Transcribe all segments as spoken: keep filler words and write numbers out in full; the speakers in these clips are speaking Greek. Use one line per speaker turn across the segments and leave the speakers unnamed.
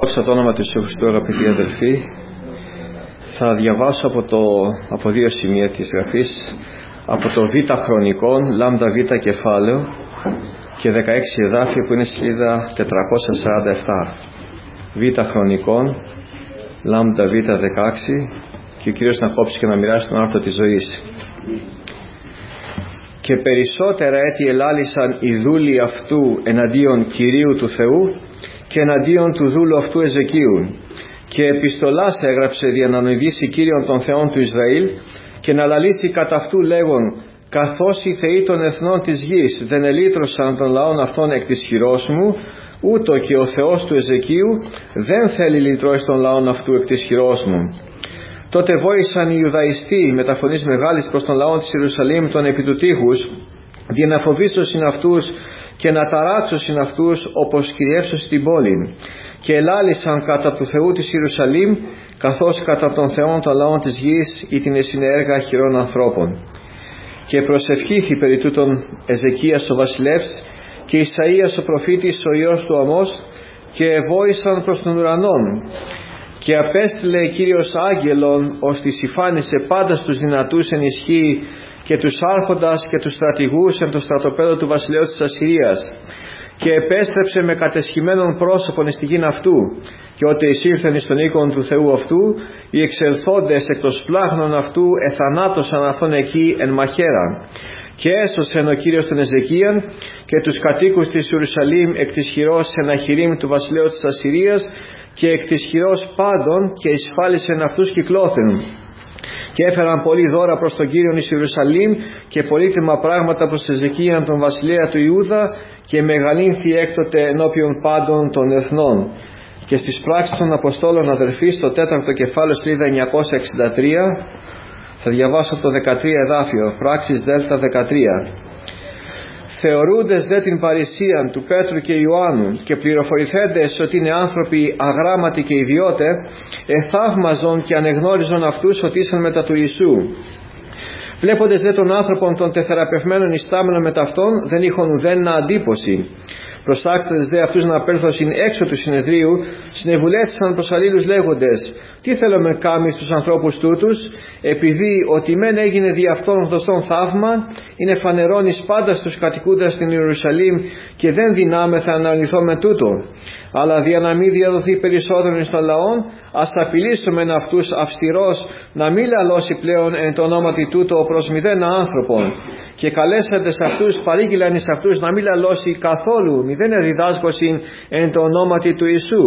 Δόξα το όνομα του Ιησού Χριστού, αγαπητοί αδελφοί. Θα διαβάσω από, το, από δύο σημεία της Γραφής, από το Β Χρονικών, λάμδα Β κεφάλαιο και δεκαέξι εδάφια, που είναι σελίδα τετρακόσια σαράντα επτά. Β Χρονικών, λάμδα Β δεκαέξι, και ο Κύριος να κόψει και να μοιράσει τον άρθρο της ζωής. Και περισσότερα έτη ελάλησαν οι δούλοι αυτού εναντίον Κυρίου του Θεού και εναντίον του δούλου αυτού Εζεκίου, και επιστολάς έγραψε για να νοηδήσει Κύριον των Θεών του Ισραήλ και να λαλήσει κατά αυτού λέγον: καθώς οι θεοί των εθνών της γης δεν ελύτρωσαν των λαών αυτών εκ της χειρός μου, ούτω και ο Θεός του Εζεκίου δεν θέλει λυτρώσει των λαών αυτού εκ της χειρός μου. Τότε βόησαν οι Ιουδαϊστοί με τα φωνής μεγάλης προς τον λαό της Ιερουσαλήμ των επί του τείχους, για να φοβήσωσιν αυτούς και να ταράξωσιν αυτούς, όπως κυριεύσωσιν την πόλη. Και ελάλησαν κατά του Θεού της Ιερουσαλήμ, καθώς κατά των Θεών των λαών της γης ή την εσυνέργα χειρών ανθρώπων. Και προσευχήθη περί τούτων Εζεκίας ο βασιλεύς και Ισαΐας ο προφήτης ο ιός του Αμώς, και βόησαν προς τον ουρανόν. Και απέστειλε Κύριος άγγελον, ώστε συφάνισε πάντα στους δυνατούς εν ισχύ, και τους άρχοντας και τους στρατηγούς εν το στρατοπέδο του βασιλέως της Ασσυρίας. Και επέστρεψε με κατεσχημένον πρόσωπον εις τη γην αυτού. Και ότε εισήλθεν εις τον οίκον του Θεού αυτού, οι εξελθόντες εκ των σπλάχνων αυτού εθανάτωσαν αυτόν εκεί εν μαχαίρα. Και έσωσεν ο Κύριος τον Εζεκίαν και τους κατοίκους της Ιερουσαλήμ εκ της χειρός Σεναχηρίμ του βασιλέως της Ασσυρίας και εκ της χειρός πάντων, και εισφάλισεν αυτούς κυκλώθεν. Και έφεραν πολλή δώρα προς τον Κύριον εις Ιερουσαλήμ και πολύτιμα πράγματα προς Εζεκίαν τον βασιλέα του Ιούδα, και μεγαλύνθη έκτοτε ενώπιον πάντων των εθνών. Και στις πράξεις των Αποστόλων, αδερφοί, στο τέταρτο κεφάλαιο, σελίδα εννιακόσια εξήντα τρία, θα διαβάσω το δεκατρία εδάφιο, πράξεις Δέλτα δεκατρία. Θεωρούντες δε την παρησίαν του Πέτρου και Ιωάννου και πληροφορηθέντες ότι είναι άνθρωποι αγράμματοι και ιδιώτε, εθαύμαζον και ανεγνώριζον αυτούς ότι ήσαν μετά του Ιησού. Βλέποντες δε των άνθρωπων των τεθεραπευμένων ιστάμενων μετ' αυτών, δεν είχον ουδένα αντίποση. Προσάξαντες δε αυτούς να απέλθωσιν έξω του συνεδρίου, συνεβουλεύθησαν προς αλλήλους λέγοντες: τι θέλουμε κάμει στους ανθρώπους τούτους, επειδή ότι μεν έγινε δι' αυτόν γνωστόν θαύμα, είναι φανερόν εις πάντα στους κατοικούντας στην Ιερουσαλήμ, και δεν δυνάμεθα να αρνηθώ με τούτο. Αλλά δια να μην διαδοθεί περισσότερον εις των λαών, ας απειλήσουμε αυτούς αυστηρός να μην λαλώσει πλέον εν το ονόματι τούτο προς μηδένα άνθρωπον. Και καλέσαντες αυτούς παρήγγειλαν εις αυτούς να μην λαλώσει καθόλου μηδένα διδάσκωσιν εν το ονόματι του Ιησού.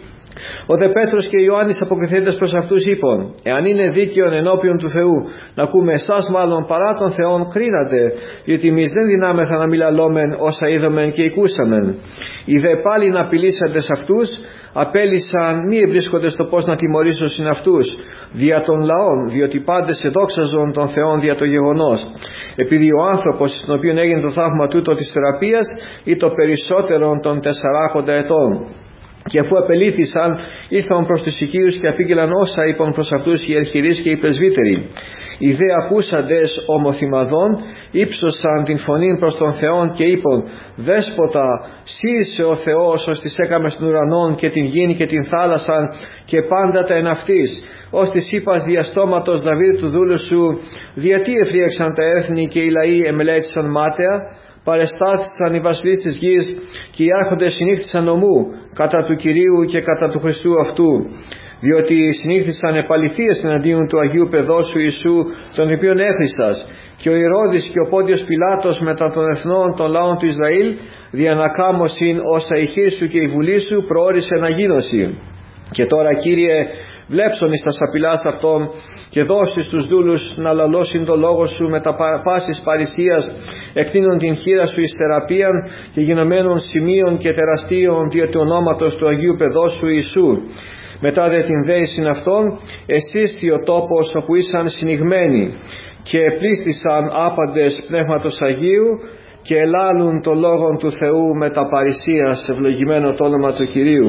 Ο δε Πέτρος και Ιωάννης αποκριθέντες προς αυτούς είπαν: εάν είναι δίκαιον ενώπιον του Θεού να ακούμε εσάς μάλλον παρά των Θεών, κρίνατε, διότι εμείς δεν δυνάμεθα να μιλαλόμεν όσα είδομεν και οικούσαμεν. Οι δε πάλι να απειλήσαντες αυτούς, απέλυσαν μη ευρίσκονται στο πώς να τιμωρήσωσιν αυτούς δια των λαών, διότι πάντες εδόξαζον των Θεών δια το γεγονός, επειδή ο άνθρωπος στον οποίον έγινε το θαύμα τούτο της θεραπείας ή το περισσότερον των τεσσαράκοντα ετών. Και αφού απελήθησαν, ήρθαν προς τους οικείους και απήγγειλαν όσα είπαν προς αυτούς οι αρχιερείς και οι πρεσβύτεροι. Οι δε ακούσαντες ομοθυμαδών ύψωσαν την φωνή προς τον Θεόν και είπαν: Δέσποτα, σύ είσαι ο Θεός, ως της έκαμε στον ουρανόν και την γην και την θάλασσαν και πάντα τα εν αυτής, ως της είπας διαστόματος Δαβίδ του δούλου σου, γιατί εφρίαξαν τα έθνη και οι λαοί εμελέτησαν μάταια. Παρεστάθησαν οι βασιλείς της γης και οι άρχοντες συνήχθησαν νομού κατά του Κυρίου και κατά του Χριστού αυτού, διότι συνήχθησαν επαληθείες εναντίον του Αγίου Παιδόσου Ιησού, τον οποίον έχρισας, και ο Ηρώδης και ο Πόντιος Πιλάτος μετά των εθνών των λαών του Ισραήλ, δια να κάμωσιν όσα η χείρ σου και η βουλή σου προόρισε να γίνωση. Και τώρα, Κύριε, βλέψον εις τα σαπηλάς αυτών και δώσεις τους δούλους να λαλώσουν το λόγο σου με τα πάσης παρησίας, εκτείνουν την χείρα σου εις θεραπείαν και γινωμένων σημείων και τεραστίων δια του ονόματος του Αγίου Παιδόσου Ιησού. Μετά δε την δέησιν αυτών, εσύσθη ο τόπος όπου ήσαν συνηγμένοι, και πλήστησαν άπαντες πνεύματος Αγίου και ελάλουν το λόγον του Θεού με τα παρησίας, ευλογημένο το όνομα του Κυρίου.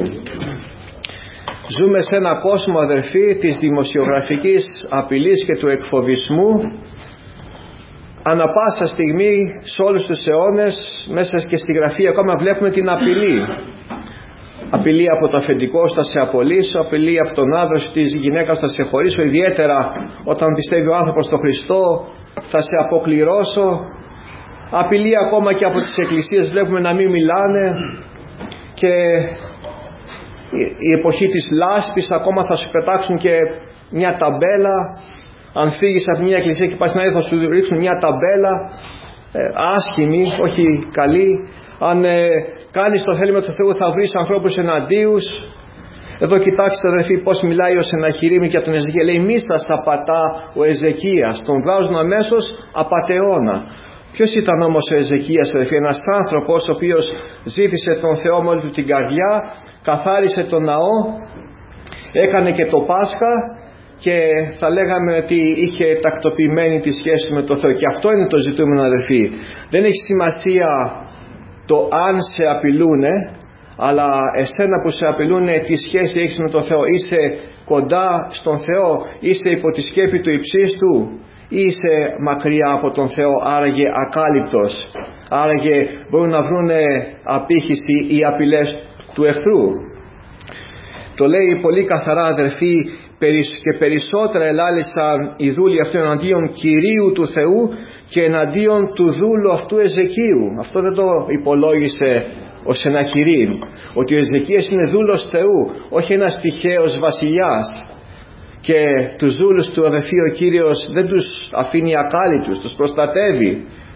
Ζούμε σε ένα κόσμο, αδερφοί, της δημοσιογραφικής απειλής και του εκφοβισμού. Ανά πάσα στιγμή, σε όλους τους αιώνες, μέσα και στη Γραφή ακόμα βλέπουμε την απειλή. Απειλή από το αφεντικό σου, θα σε απολύσω. Απειλή από τον άντρα σου, της γυναίκας, θα σε χωρίσω. Ιδιαίτερα όταν πιστεύει ο άνθρωπος στον Χριστό, θα σε αποκληρώσω. Απειλή ακόμα και από τις εκκλησίες, βλέπουμε να μην μιλάνε. Και η εποχή της λάσπης, ακόμα θα σου πετάξουν και μια ταμπέλα. Αν φύγεις από μια εκκλησία και πας στην άλλη, θα σου ρίξουν μια ταμπέλα ε, άσχημη, όχι καλή. Αν ε, κάνεις το θέλημα του Θεού, θα βρεις ανθρώπους εναντίους. Εδώ κοιτάξτε αδερφοί πως μιλάει ο Σεναχηρίμ για τον Εζεκία. Λέει μη σας απατά ο Εζεκίας, τον βγάζουν αμέσως απατεώνα. Ποιος ήταν όμως ο Εζεκίας αδερφοί? Ένας άνθρωπος ο οποίος ζήτησε τον Θεό με όλη του την καρδιά, καθάρισε τον ναό, έκανε και το Πάσχα και θα λέγαμε ότι είχε τακτοποιημένη τη σχέση με τον Θεό. Και αυτό είναι το ζητούμενο αδερφοί. Δεν έχει σημασία το αν σε απειλούνε, αλλά εσένα που σε απειλούνε, τι σχέση έχεις με τον Θεό? Είσαι κοντά στον Θεό? Είσαι υπό τη σκέπη του υψίστου ή είσαι μακριά από τον Θεό, άραγε ακάλυπτος? Άραγε μπορούν να βρούνε απήχηση οι απειλές του εχθρού. Το λέει πολύ καθαρά αδερφοί, και περισσότερα ελάλησαν οι δούλοι αυτού εναντίον Κυρίου του Θεού και εναντίον του δούλου αυτού Εζεκίου. Αυτό δεν το υπολόγισε ο Σεναχηρίμ, ότι ο Εζεκίας είναι δούλος Θεού, όχι ένας τυχαίος βασιλιάς. Και τους δούλους του αδερφοί ο Κύριος δεν τους αφήνει ακάλυπτους, τους προστατεύει,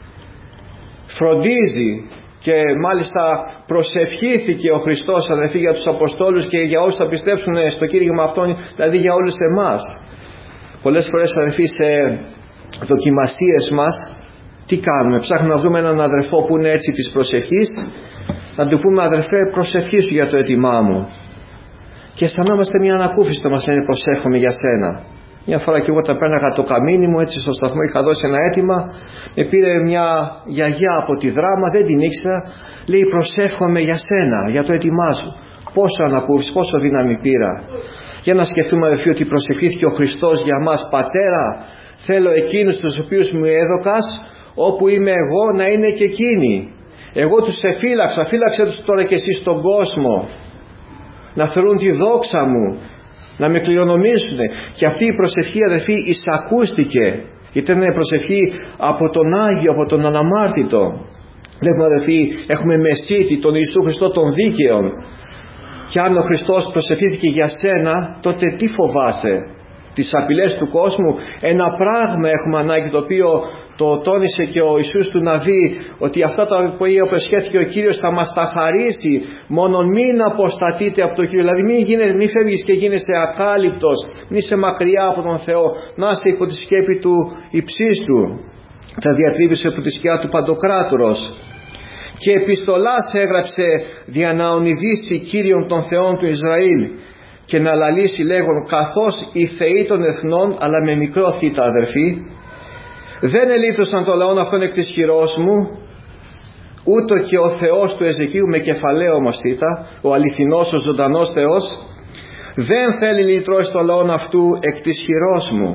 φροντίζει. Και μάλιστα προσευχήθηκε ο Χριστός αδερφοί για τους Αποστόλους και για όσους θα πιστέψουν στο κήρυγμα αυτόν, δηλαδή για όλους εμάς. Πολλές φορές αδερφοί σε δοκιμασίες μας τι κάνουμε? Ψάχνουμε να βρούμε έναν αδερφό που είναι έτσι της προσευχής, να του πούμε αδερφέ προσευχήσου για το αίτημά μου, και αισθανόμαστε μια ανακούφιση όταν μας λένε προσεύχομαι για σένα. Μια φορά και εγώ τα πέρναγα το καμίνι μου έτσι στο σταθμό, είχα δώσει ένα αίτημα, με πήρε μια γιαγιά από τη Δράμα, δεν την ήξερα, λέει προσεύχομαι για σένα, για το αίτημά σου. Πόσο ανακούφιση, πόσο δύναμη πήρα. Για να σκεφτούμε αδερφοί ότι προσευχήθηκε ο Χριστός για μας. Πατέρα, θέλω εκείνους τους οποίους μου έδωκας, όπου είμαι εγώ να είναι και εκείνοι. Εγώ τους εφύλαξα, φύλαξε τους τώρα και εσύ στον κόσμο, να θεωρούν τη δόξα μου, να με κληρονομήσουν. Και αυτή η προσευχή αδερφοί εισακούστηκε. Ήταν προσευχή από τον Άγιο, από τον Αναμάρτητο. Βλέπουμε αδερφοί, έχουμε μεσίτη τον Ιησού Χριστό των δίκαιων. Και αν ο Χριστός προσευχήθηκε για σένα, τότε τι φοβάσαι? Τις απειλές του κόσμου? Ένα πράγμα έχουμε ανάγκη, το οποίο το τόνισε και ο Ιησούς του Ναβί, ότι αυτά τα που υποσχέθηκε ο Κύριος θα μας τα χαρίσει, μόνον μην αποστατείτε από τον Κύριο. Δηλαδή μην, γίνε, μην φεύγεις και γίνεσαι ακάλυπτος, μην είσαι μακριά από τον Θεό, να είστε υπό τη σκέπη του υψίστου. Τα διατρίβησε από τη σκιά του Παντοκράτορος. Και επιστολάς έγραψε δια να ονειδήσει Κύριον των Θεών του Ισραήλ και να λαλήσει λέγον, καθώς οι θεοί των εθνών, αλλά με μικρό θήτα αδερφοί, δεν ελήφθωσαν το λαόν αυτόν εκ της χειρός μου, ούτω και ο Θεός του Εζεκίου, με κεφαλαίο όμως θήτα, ο αληθινός, ο ζωντανός Θεός, δεν θέλει λυτρώσει το λαόν αυτού εκ της χειρός μου.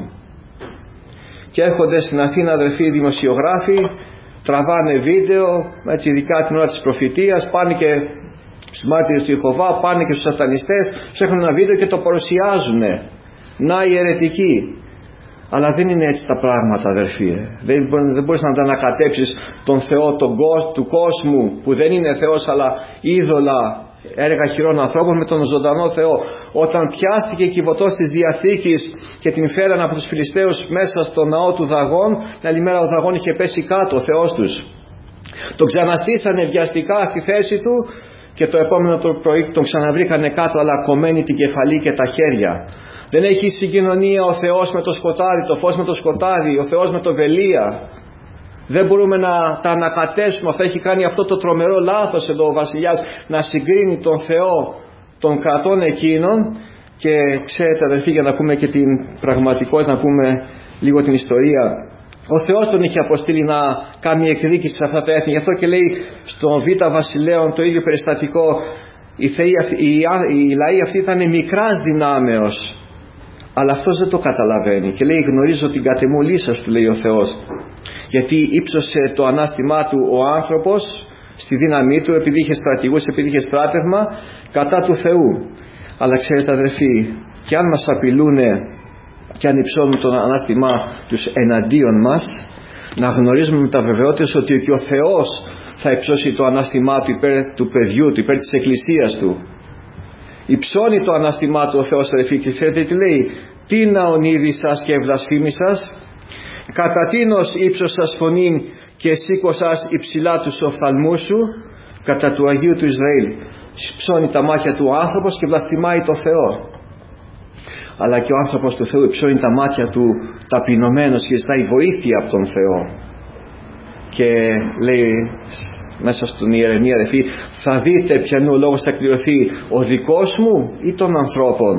Και έρχονται στην Αθήνα αδερφοί δημοσιογράφοι, τραβάνε βίντεο, έτσι ειδικά την ώρα της προφητείας, πάνε και στους μάρτυρες του Ιεχωβά, πάνε και στους σατανιστές, ψάχνουν ένα βίντεο και το παρουσιάζουν. Να οι αιρετικοί. Αλλά δεν είναι έτσι τα πράγματα αδερφοί. Δεν, δεν μπορείς να τα ανακατέψεις τον Θεό τον, του κόσμου, που δεν είναι Θεός αλλά είδωλα, έργα χειρών ανθρώπων, με τον ζωντανό Θεό. Όταν πιάστηκε κυβωτός της Διαθήκης και την φέραν από τους Φιλιστέους μέσα στο ναό του Δαγών, την άλλη μέρα ο Δαγών είχε πέσει κάτω, ο Θεός τους. Το ξαναστήσανε βιαστικά στη θέση του και το επόμενο το πρωί τον ξαναβρήκανε κάτω, αλλά κομμένη την κεφαλή και τα χέρια. Δεν έχει συγκοινωνία ο Θεός με το σκοτάδι, το φως με το σκοτάδι, ο Θεός με το βελία. Δεν μπορούμε να τα ανακατέσουμε. Αυτό έχει κάνει αυτό το τρομερό λάθος εδώ ο βασιλιάς, να συγκρίνει τον Θεό των κρατών εκείνων. Και ξέρετε αδερφοί, για να πούμε και την πραγματικότητα, να πούμε λίγο την ιστορία, ο Θεός τον είχε αποστείλει να κάνει εκδίκηση σε αυτά τα έθνη. Γι' αυτό και λέει στον Β' Βασιλέων το ίδιο περιστατικό, οι, θεοί, οι, οι λαοί αυτοί ήταν μικράς δυνάμεως, αλλά αυτός δεν το καταλαβαίνει και λέει γνωρίζω την κατεμολή σας, του λέει ο Θεός, γιατί ύψωσε το ανάστημά του ο άνθρωπος στη δύναμή του, επειδή είχε στρατηγούς, επειδή είχε στράτευμα κατά του Θεού. Αλλά ξέρετε αδερφοί, και αν μας απειλούνε και αν υψώνουν το ανάστημά τους εναντίον μας, να γνωρίζουμε με τα βεβαιότητες ότι και ο Θεός θα υψώσει το ανάστημά του υπέρ του παιδιού του, υπέρ της εκκλησίας του. Υψώνει το ανάστημά του ο Θεός, αδερφοί, και ξέρετε τι λέει? Τι να ονείρει σας και ευλασφήμισας, κατά τίνος ύψωσας φωνήν και σήκωσας υψηλά τους οφθαλμούς σου, κατά του Αγίου του Ισραήλ. Ψώνει τα μάτια του ο άνθρωπος και βλαστημάει το Θεό. Αλλά και ο άνθρωπος του Θεού υψώνει τα μάτια του ταπεινωμένος και ζητάει βοήθεια από τον Θεό. Και λέει μέσα στον Ιερεμία, αδελφοί, θα δείτε ποιανού ο λόγος θα εκπληρωθεί, ο δικός μου ή των ανθρώπων?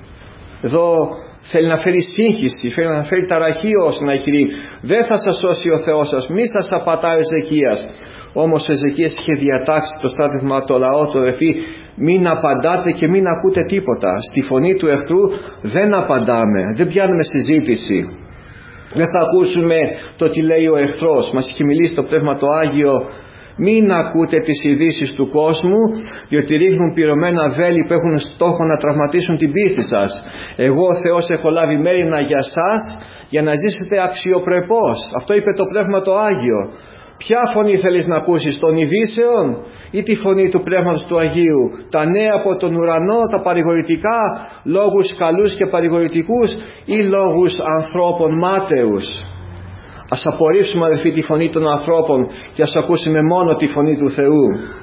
Εδώ θέλει να φέρει σύγχυση, θέλει να φέρει ταραχή ο Σενναχερίμ. Δεν θα σας σώσει ο Θεός σας, μη σας απατάει ο Εζεκίας. Όμως ο Εζεκίας είχε διατάξει το στράτευμα, το λαό του, αδελφοί, μην απαντάτε και μην ακούτε τίποτα. Στη φωνή του εχθρού δεν απαντάμε, δεν πιάνουμε συζήτηση. Δεν θα ακούσουμε το τι λέει ο εχθρός. Μας είχε μιλήσει το Πνεύμα το Άγιο, μην ακούτε τις ειδήσεις του κόσμου, διότι ρίχνουν πυρωμένα βέλη που έχουν στόχο να τραυματίσουν την πίστη σας. Εγώ ο Θεός έχω λάβει μέριμνα για σας, για να ζήσετε αξιοπρεπώς. Αυτό είπε το Πνεύμα το Άγιο. Ποια φωνή θέλεις να ακούσεις, των ειδήσεων ή τη φωνή του Πνεύματος του Αγίου? Τα νέα από τον ουρανό, τα παρηγορητικά, λόγους καλούς και παρηγορητικούς, ή λόγους ανθρώπων μάταιους? Ας απορρίψουμε, αδελφοί, τη φωνή των ανθρώπων και ας ακούσουμε μόνο τη φωνή του Θεού.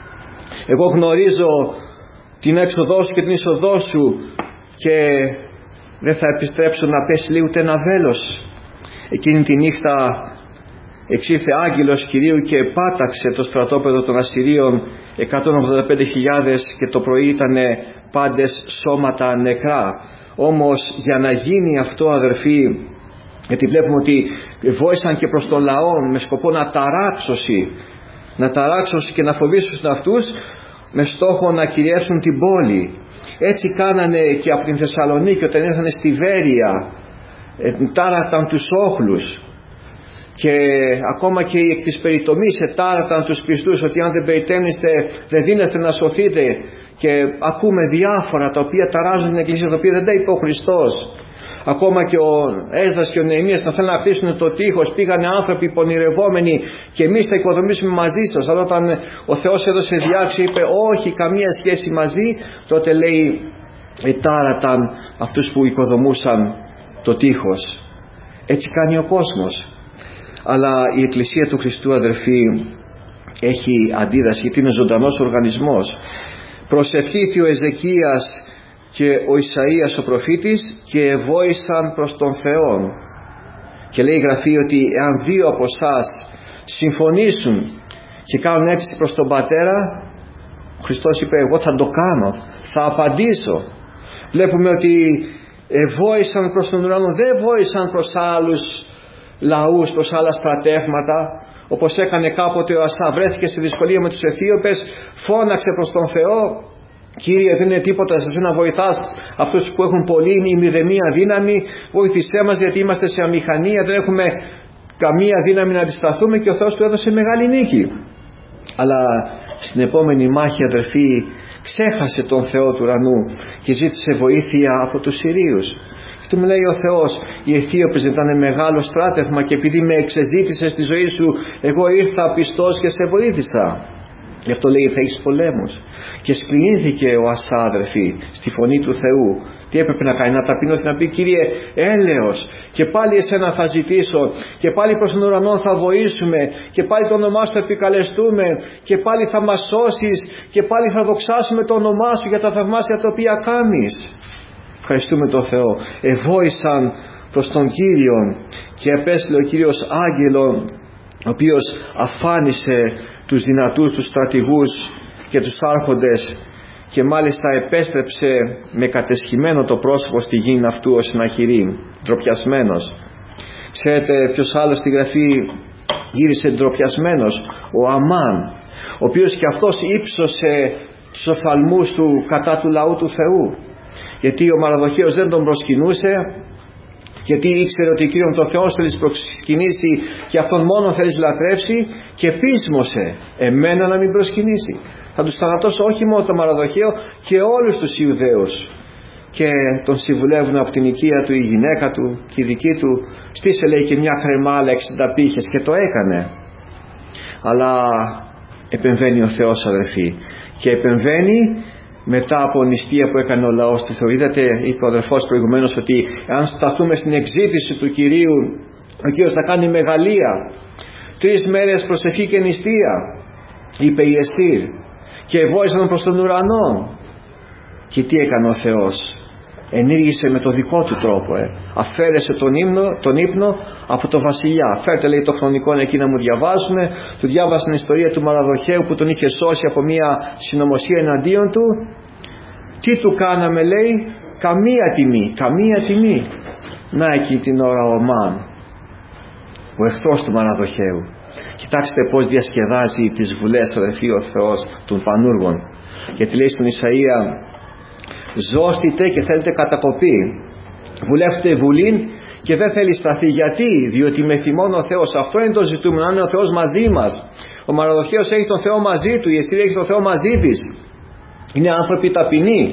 Εγώ γνωρίζω την έξοδό σου και την είσοδό σου και δεν θα επιστρέψω να πέσει λίγο ούτε ένα βέλος. Εκείνη τη νύχτα εξήλθε άγγελος Κυρίου και πάταξε το στρατόπεδο των Ασσυρίων, εκατόν ογδόντα πέντε χιλιάδες, και το πρωί ήταν πάντες σώματα νεκρά. Όμως για να γίνει αυτό, αδερφοί, γιατί βλέπουμε ότι βόησαν και προς τον λαό με σκοπό να ταράξωση, να ταράξωση και να φοβήσουν αυτούς, με στόχο να κυριεύσουν την πόλη. Έτσι κάνανε και από την Θεσσαλονίκη όταν ήρθανε στη Βέρεια, τάρακταν τους όχλους, και ακόμα και οι εκ της περιτομής ετάρακταν τους πιστούς ότι αν δεν περιτέμνεστε δεν δίνεστε να σωθείτε, και ακούμε διάφορα τα οποία ταράζουν την Εκκλησία, τα οποία δεν τα είπε ο Χριστός. Ακόμα και ο Έσδρας και ο Νεεμίας να θέλουν να χτίσουν το τείχος, πήγανε άνθρωποι πονηρευόμενοι, και εμείς θα οικοδομήσουμε μαζί σας. Αλλά όταν ο Θεός έδωσε διάξη, είπε όχι, καμία σχέση μαζί, τότε λέει ετάραταν αυτούς που οικοδομούσαν το τείχος. Έτσι κάνει ο κόσμος. Αλλά η Εκκλησία του Χριστού, αδερφοί, έχει αντίδραση, γιατί είναι ζωντανός οργανισμός. Προσευχήθη ο Εζεκίας και ο Ισαΐας ο προφήτης και ευόησαν προς τον Θεό. Και λέει η Γραφή ότι εάν δύο από εσάς συμφωνήσουν και κάνουν αίτηση προς τον Πατέρα, ο Χριστός είπε εγώ θα το κάνω, θα απαντήσω. Βλέπουμε ότι ευόησαν προς τον ουρανό, δεν ευόησαν προς άλλους λαούς, προς άλλα στρατεύματα, όπως έκανε κάποτε ο Ασά. Βρέθηκε σε δυσκολία με τους Αιθίωπες, φώναξε προς τον Θεό, Κύριε, δεν είναι τίποτα σε να βοηθάς αυτούς που έχουν πολύ, είναι η μηδενία δύναμη, βοήθησέ μας γιατί είμαστε σε αμηχανία, δεν έχουμε καμία δύναμη να αντισταθούμε, και ο Θεός του έδωσε μεγάλη νίκη. Αλλά στην επόμενη μάχη, αδερφοί, ξέχασε τον Θεό του ουρανού και ζήτησε βοήθεια από τους Συρίους. Και του μιλάει ο Θεός, οι Αιθίωπες ήταν μεγάλο στράτευμα και επειδή με εξεζήτησες στη ζωή σου, εγώ ήρθα πιστός και σε βοήθησα. Γι' αυτό λέει θα έχεις πολέμους. Και σκληνήθηκε ο Ασά, αδερφοί, στη φωνή του Θεού. Τι έπρεπε να κάνει? Να ταπεινώσει, να πει Κύριε έλεος, και πάλι εσένα θα ζητήσω, και πάλι προς τον ουρανό θα βοήσουμε, και πάλι το όνομά σου θα επικαλεστούμε, και πάλι θα μας σώσεις, και πάλι θα δοξάσουμε το όνομά σου για τα θαυμάσια τα οποία κάνεις. Ευχαριστούμε τον Θεό. Ευόησαν προς τον Κύριο και επέστειλε ο Κύριος άγγελον, ο οποίος αφάνισε τους δυνατούς, τους στρατηγούς και τους άρχοντες, και μάλιστα επέστρεψε με κατεσχημένο το πρόσωπο στη γη αυτού ο Σενναχερίμ, ντροπιασμένος. Ξέρετε ποιος άλλος στη Γραφή γύρισε ντροπιασμένος? Ο Αμάν, ο οποίος και αυτός ύψωσε τους οφθαλμούς του κατά του λαού του Θεού, γιατί ο Μαρδοχέος δεν τον προσκυνούσε, Γιατί ήξερε ότι Κύριον τον Θεό θέλεις προσκυνήσει και αυτόν μόνο θέλεις λατρεύσει, και πείσμωσε εμένα να μην προσκυνήσει. Θα τους θανατώσω όχι μόνο το Μαραδοχαίο, και όλους τους Ιουδαίους. Και τον συμβουλεύουν από την οικία του η γυναίκα του και η δική του, στήσε λέει και μια κρεμάλα εξήντα πύχες, και το έκανε. Αλλά επεμβαίνει ο Θεός, αδερφοί, και επεμβαίνει μετά από νηστεία που έκανε ο λαός του Θεού. Είδατε, είπε ο αδερφός προηγουμένως, ότι αν σταθούμε στην εξήτηση του Κυρίου, ο Κύριος θα κάνει μεγαλεία. Τρεις μέρες προσευχή και νηστεία, είπε η Εστήρ, και ευόησαν προς τον ουρανό. Και τι έκανε ο Θεός? Ενήργησε με το δικό του τρόπο, ε. αφαίρεσε τον, ύμνο, τον ύπνο από το βασιλιά. Φέρτε, λέει, το χρονικό εκεί να μου διαβάσουμε. Του διάβασαν την ιστορία του Μαραδοχαίου που τον είχε σώσει από μια συνωμοσία εναντίον του. Τι του κάναμε, λέει? Καμία τιμή, καμία τιμή. Να εκεί την ώρα ο Αμάν, ο εχθρός του Μαραδοχαίου. Κοιτάξτε πως διασκεδάζει τις βουλές, αδερφοί, ο Θεός των πανούργων. Γιατί λέει στον Ισαΐα, ζώστητε και θέλετε κατακοπή, βουλεύτε βουλήν και δεν θέλει σταθεί. Γιατί? Διότι με θυμώνει ο Θεός. Αυτό είναι το ζητούμενο, να είναι ο Θεός μαζί μας. Ο Μαραδοχαίος έχει τον Θεό μαζί του, η Εστήρ έχει τον Θεό μαζί της. Είναι άνθρωποι ταπεινοί.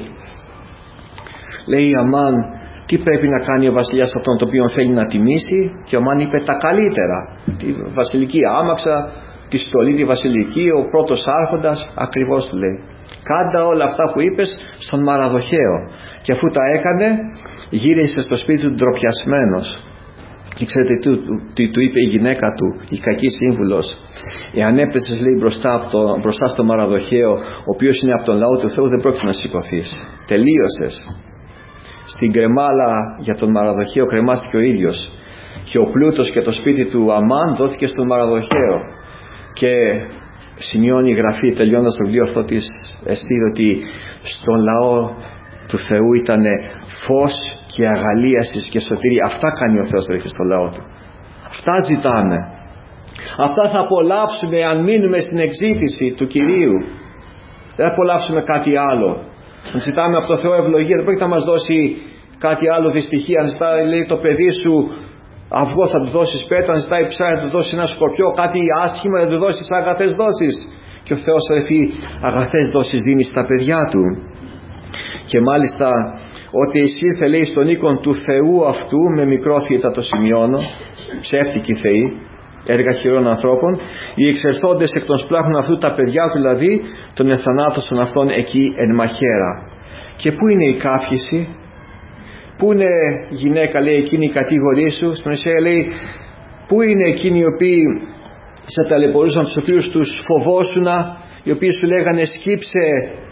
Λέει η Αμάν, τι πρέπει να κάνει ο βασιλιάς αυτόν τον οποίο θέλει να τιμήσει? Και ο Αμάν είπε τα καλύτερα, τη βασιλική άμαξα, τη στολή τη βασιλική, ο πρώτος άρχοντας. Ακριβώς του λέει, κάντα όλα αυτά που είπες στον Μαραδοχαίο. Και αφού τα έκανε, γύρισε στο σπίτι του ντροπιασμένος. Και ξέρετε τι, τι του είπε η γυναίκα του, η κακή σύμβουλος? Εάν έπεσες, λέει, μπροστά, από το, μπροστά στο Μαραδοχαίο, ο οποίος είναι από τον λαό του Θεού, δεν πρόκειται να σηκωθείς. Τελείωσες. Στην κρεμάλα για τον Μαραδοχαίο κρεμάστηκε ο ήλιος, και ο πλούτος και το σπίτι του Αμάν δόθηκε στον Μαραδοχαίο. Και σημειώνει η Γραφή, τελειώνοντας το βιβλίο αυτό της Εστήρ, ότι στον λαό του Θεού ήταν φως και αγαλίασης και σωτηρία. Αυτά κάνει ο Θεός, ρίχνει στο λαό του. Αυτά ζητάμε. Αυτά θα απολαύσουμε αν μείνουμε στην εξήτηση του Κυρίου. Δεν θα απολαύσουμε κάτι άλλο. Αν ζητάμε από το Θεό ευλογία, δεν πρόκειται να μας δώσει κάτι άλλο δυστυχία. Αν ζητάει, λέει, το παιδί σου αυγό, θα του δώσεις πέτρα. Αν ζητάει ψάρι, θα του δώσεις ένα σκορπιό. Κάτι άσχημα, θα του δώσεις αγαθές δόσεις. Και ο Θεός, αδερφοί, αγαθές δόσεις δίνει στα παιδιά του. Και μάλιστα ότι εισήλθε, λέει, στον οίκον του Θεού αυτού, με μικρό θήτα το σημειώνω, ψεύτικοι θεοί, έργα χειρών ανθρώπων, οι εξερθόντες εκ των σπλάχων αυτού, τα παιδιά του δηλαδή, τον εθανάτωσαν αυτόν εκεί εν μαχαίρα. Και πού είναι η καύχηση? Πού είναι, γυναίκα, λέει, εκείνη η κατηγορία σου? Στον Ισαία λέει, πού είναι εκείνοι οι οποίοι σε ταλαιπωρούσαν, τους οποίους τους φοβόσουνα, οι οποίοι σου λέγανε σκύψε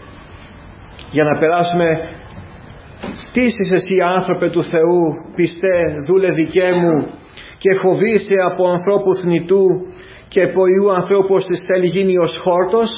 για να περάσουμε? Τι είσαι εσύ, άνθρωπε του Θεού, πιστέ, δούλε δικέ μου, και φοβείσαι από ανθρώπου θνητού και από ιού ανθρώπου ώστε θέλει γίνει ως χόρτος?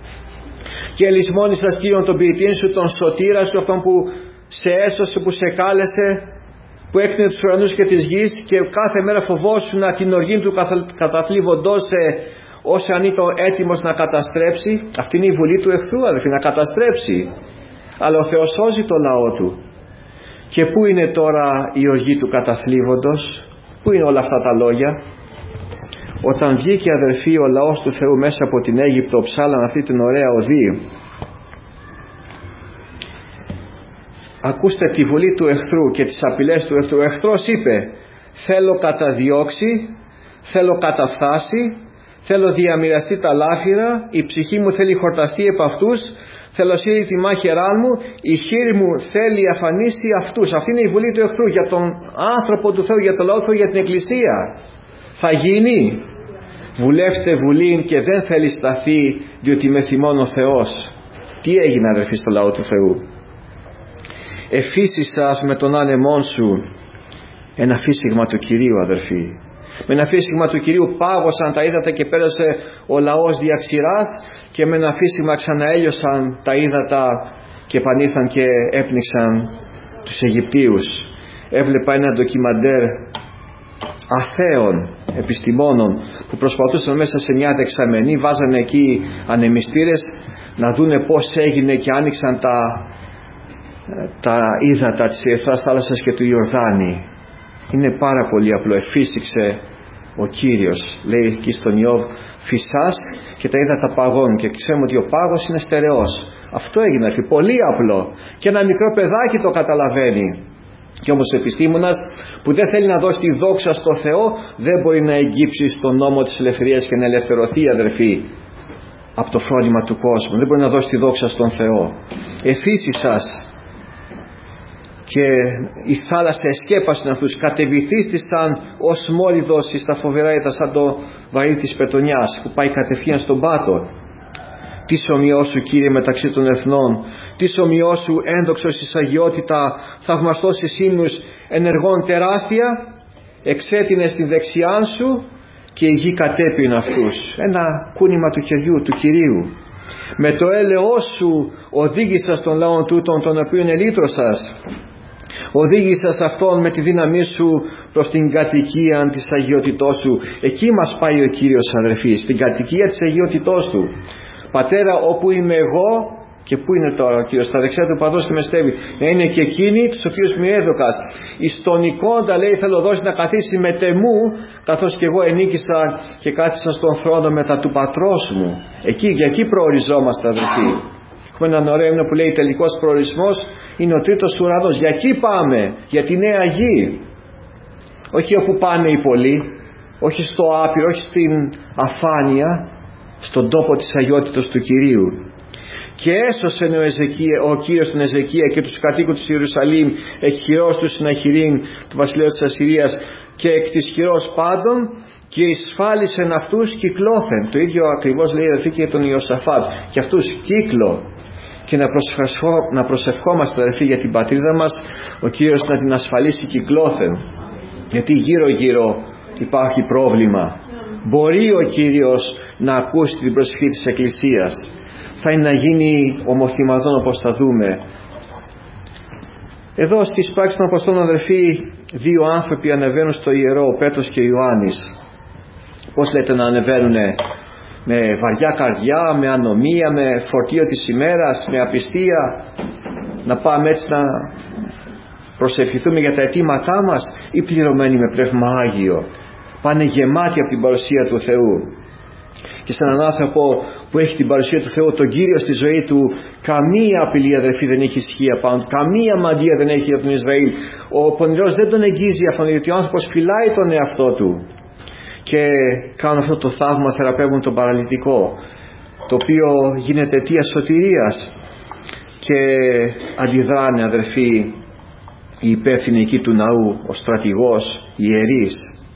Και λησμόνησας Κύριον τον ποιητήν σου, τον σωτήρα σου, αυτόν που σε έσωσε, που σε κάλεσε, που έκνε τους ουρανούς και της γης, και κάθε μέρα φοβόσουν την οργή του καταθλίβοντός σε, ως αν ήταν έτοιμος να καταστρέψει. Αυτή είναι η βουλή του εχθρού, αδελφοί, να καταστρέψει. Αλλά ο Θεός σώζει το λαό του. Και πού είναι τώρα η οργή του καταθλίβοντος? Πού είναι όλα αυτά τα λόγια? Όταν βγήκε, αδελφοί, ο λαός του Θεού μέσα από την Αίγυπτο, ψάλαν αυτή την ωραία οδή. Ακούστε τη βουλή του εχθρού και τις απειλές του εχθρού. Ο εχθρός είπε, θέλω καταδιώξει, θέλω καταφθάσει, θέλω διαμοιραστεί τα λάφυρα, η ψυχή μου θέλει χορταστεί επ' αυτούς, θέλω σύρει τη μάχαιρά μου, η χείρη μου θέλει αφανίσει αυτούς. Αυτή είναι η βουλή του εχθρού για τον άνθρωπο του Θεού, για τον λαό του Θεού, για την Εκκλησία. Θα γίνει? Βουλεύτε βουλήν και δεν θέλει σταθεί, διότι με θυμώνει ο Θεός. Τι έγινε, αδερφοί, στο λαό του Θεού? Εφύσισας με τον άνεμόν σου. Ένα φύσιγμα του Κυρίου, αδερφοί. Με ένα φύσιγμα του Κυρίου πάγωσαν τα ύδατα και πέρασε ο λαός διαξηράς, και με ένα φύσιγμα ξαναέλειωσαν τα ύδατα και επανήλθαν και έπνιξαν τους Αιγυπτίους. Έβλεπα ένα ντοκιμαντέρ αθέων επιστημόνων που προσπαθούσαν μέσα σε μια δεξαμενή, βάζανε εκεί ανεμιστήρες να δούνε πώς έγινε και άνοιξαν τα, τα ύδατα της Ερυθράς θάλασσας και του Ιορδάνη. Είναι πάρα πολύ απλό. Εφύσηξε ο Κύριος, λέει εκεί στον Ιώβ, φυσάς και τα ύδατα παγώνουν, και ξέρουμε ότι ο πάγος είναι στερεός. Αυτό έγινε, αρκεί, πολύ απλό, και ένα μικρό παιδάκι το καταλαβαίνει. Και όμως ο επιστήμονας που δεν θέλει να δώσει τη δόξα στο Θεό δεν μπορεί να εγγύψει στον νόμο της ελευθερίας και να ελευθερωθεί, αδερφοί, από το φρόνημα του κόσμου. Δεν μπορεί να δώσει τη δόξα στον Θεό. Εφύσισας, και η θάλασσα εσκέπασε αυτούς, κατεβυθίστησαν ως μόλιδος στα φοβερά ύδατα, σαν το βαρύ της πετονιάς που πάει κατευθείαν στον πάτο. Τις ομοιώσου, Κύριε, μεταξύ των εθνών, τις ομοιώσου ένδοξος εις αγιότητα, θαυμαστός εις ύμνους, ενεργών τεράστια, εξέτεινε στη δεξιάν σου και η γη κατέπιον αυτούς. Ένα κούνημα του χεριού του Κυρίου. Με το έλεος σου οδήγησας τον λαόν τούτον, τον οποίον ελύτρωσας. Οδήγησας αυτόν με τη δύναμή σου προς την κατοικία της αγιότητός σου. Εκεί μας πάει ο Κύριος, αδερφοί, στην κατοικία της αγιότητός του. Πατέρα, όπου είμαι εγώ, και πού είναι τώρα ο Κύριος? Στα δεξιά του παδός και με στέβει. Να είναι και εκείνοι τους οποίους με έδωκας. Εις τον εικόντα, λέει, θέλω δώσει να καθίσει με τεμού, καθώς και εγώ ενίκησα και κάθισα στον θρόνο μετά του πατρός μου. Εκεί, για εκεί προοριζόμαστε, αδελφοί. Έχουμε έναν ωραίο ύμνο που λέει τελικός προορισμός είναι ο τρίτος ουρανός. Για εκεί πάμε, για τη νέα γη. Όχι όπου πάνε οι πολλοί, όχι στο άπειρο, όχι στην αφάνεια, στον τόπο της αγιότητας του Κυρίου. Και έσωσε ο, Εζεκία, ο Κύριος τον Εζεκία και τους κατοίκους της Ιερουσαλήμ εκ χειρός του συναχειρήν του βασιλέως της Ασσυρίας και εκ της χειρός πάντων, και εισφάλισεν αυτούς κυκλώθεν. Το ίδιο ακριβώς λέει, αδελφοί, και τον Ιωσαφάτ, και αυτούς κύκλο. Και να, να προσευχόμαστε, αδελφοί, για την πατρίδα μας, ο Κύριος να την ασφαλίσει κυκλώθεν, γιατί γύρω γύρω υπάρχει πρόβλημα. Μπορεί ο Κύριος να ακούσει την προσευχή της Εκκλησίας. Θα είναι να γίνει ομοθυμαδόν, όπως θα δούμε. Εδώ στις πράξεις των Αποστόλων, αδερφοί, δύο άνθρωποι ανεβαίνουν στο ιερό, ο Πέτρος και ο Ιωάννης. Πώς λέτε να ανεβαίνουν? Με βαριά καρδιά, με ανομία, με φορτίο της ημέρας, με απιστία? Να πάμε έτσι να προσευχηθούμε για τα αιτήματά μας, ή πληρωμένοι με Πνεύμα Άγιο? Πάνε γεμάτοι από την παρουσία του Θεού. Και σε έναν άνθρωπο που έχει την παρουσία του Θεού, τον Κύριο στη ζωή του, καμία απειλή, αδερφοί, δεν έχει ισχύ απάνω, καμία μαντεία δεν έχει από τον Ισραήλ. Ο πονηρός δεν τον εγγίζει αυτόν, γιατί ο άνθρωπος φυλάει τον εαυτό του. Και κάνουν αυτό το θαύμα, θεραπεύουν τον παραλυτικό, το οποίο γίνεται αιτία σωτηρίας. Και αντιδράνε, αδερφοί, οι υπεύθυνοι εκεί του ναού, ο στρατηγός, οι ιερείς.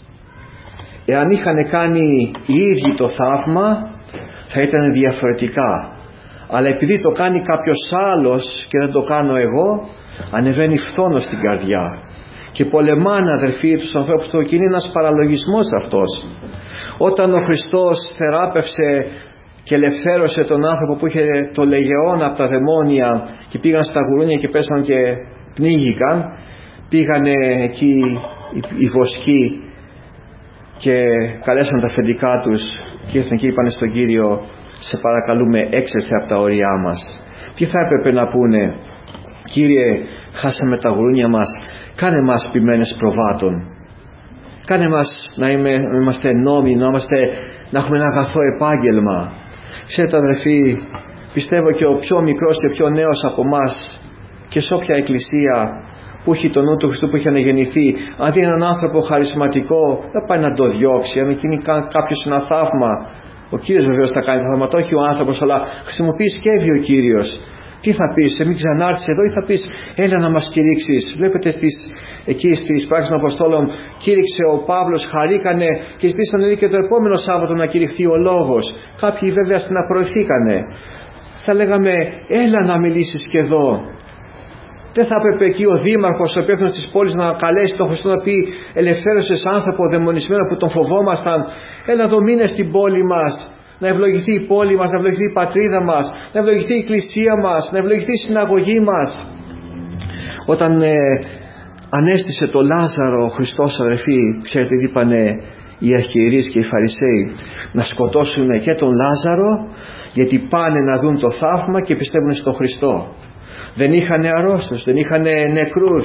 Εάν είχαν κάνει οι ίδιοι το θαύμα, θα ήταν διαφορετικά. Αλλά επειδή το κάνει κάποιος άλλος και δεν το κάνω εγώ, ανεβαίνει φθόνος στην καρδιά και πολεμάνε, αδερφοί, τους ανθρώπους του. Και είναι ένας παραλογισμός αυτός. Όταν ο Χριστός θεράπευσε και ελευθέρωσε τον άνθρωπο που είχε το λεγεώνα από τα δαιμόνια και πήγαν στα γουρούνια και πέσαν και πνίγηκαν, πήγανε εκεί οι βοσκοί και καλέσαν τα αφεντικά τους και ήρθαν και είπαν στον Κύριο, σε παρακαλούμε, έξερθε από τα όρια μας. Τι θα έπρεπε να πούνε? Κύριε, χάσαμε τα γουρούνια μας, κάνε μας ποιμένες προβάτων, κάνε μας να, είμαι, να είμαστε νόμοι, να, είμαστε, να έχουμε ένα αγαθό επάγγελμα. Ξέρετε, αδερφοί, πιστεύω και ο πιο μικρός και ο πιο νέος από εμάς, και σε όποια εκκλησία που έχει τον νου του Χριστού, που έχει αναγεννηθεί, αν δει έναν άνθρωπο χαρισματικό, δεν πάει να το διώξει. Αν γίνει κάποιος ένα θαύμα, ο Κύριος βεβαίως θα κάνει θαύμα, το όχι ο άνθρωπος, αλλά χρησιμοποιεί σκεύη ο Κύριος. Τι θα πεις, σε μην ξανάρθεις εδώ, ή θα πεις, έλα να μας κηρύξεις? Βλέπετε στις, εκεί στις πράξεις των Αποστόλων, κήρυξε ο Παύλος, χαρήκανε και ζητήσαν λέει, και το επόμενο Σάββατο να κηρυχθεί ο λόγος. Κάποιοι βέβαια στεναχωρηθήκανε. Θα λέγαμε, έλα να μιλήσεις και εδώ. Δεν θα έπρεπε εκεί ο δήμαρχος, ο υπεύθυνος της πόλης, να καλέσει τον Χριστό να πει, ελευθέρωσες άνθρωπο δαιμονισμένο που τον φοβόμασταν, έλα εδώ, μείνε στην πόλη μας, να ευλογηθεί η πόλη μας, να ευλογηθεί η πατρίδα μας, να ευλογηθεί η εκκλησία μας, να ευλογηθεί η συναγωγή μας. Όταν ε, ανέστησε το Λάζαρο ο Χριστός, αδερφοί, ξέρετε τι είπανε οι αρχιερείς και οι Φαρισαίοι? Να σκοτώσουν και τον Λάζαρο, γιατί πάνε να δουν το θαύμα και πιστεύουν στον Χριστό. Δεν είχαν αρρώστους, δεν είχαν νεκρούς,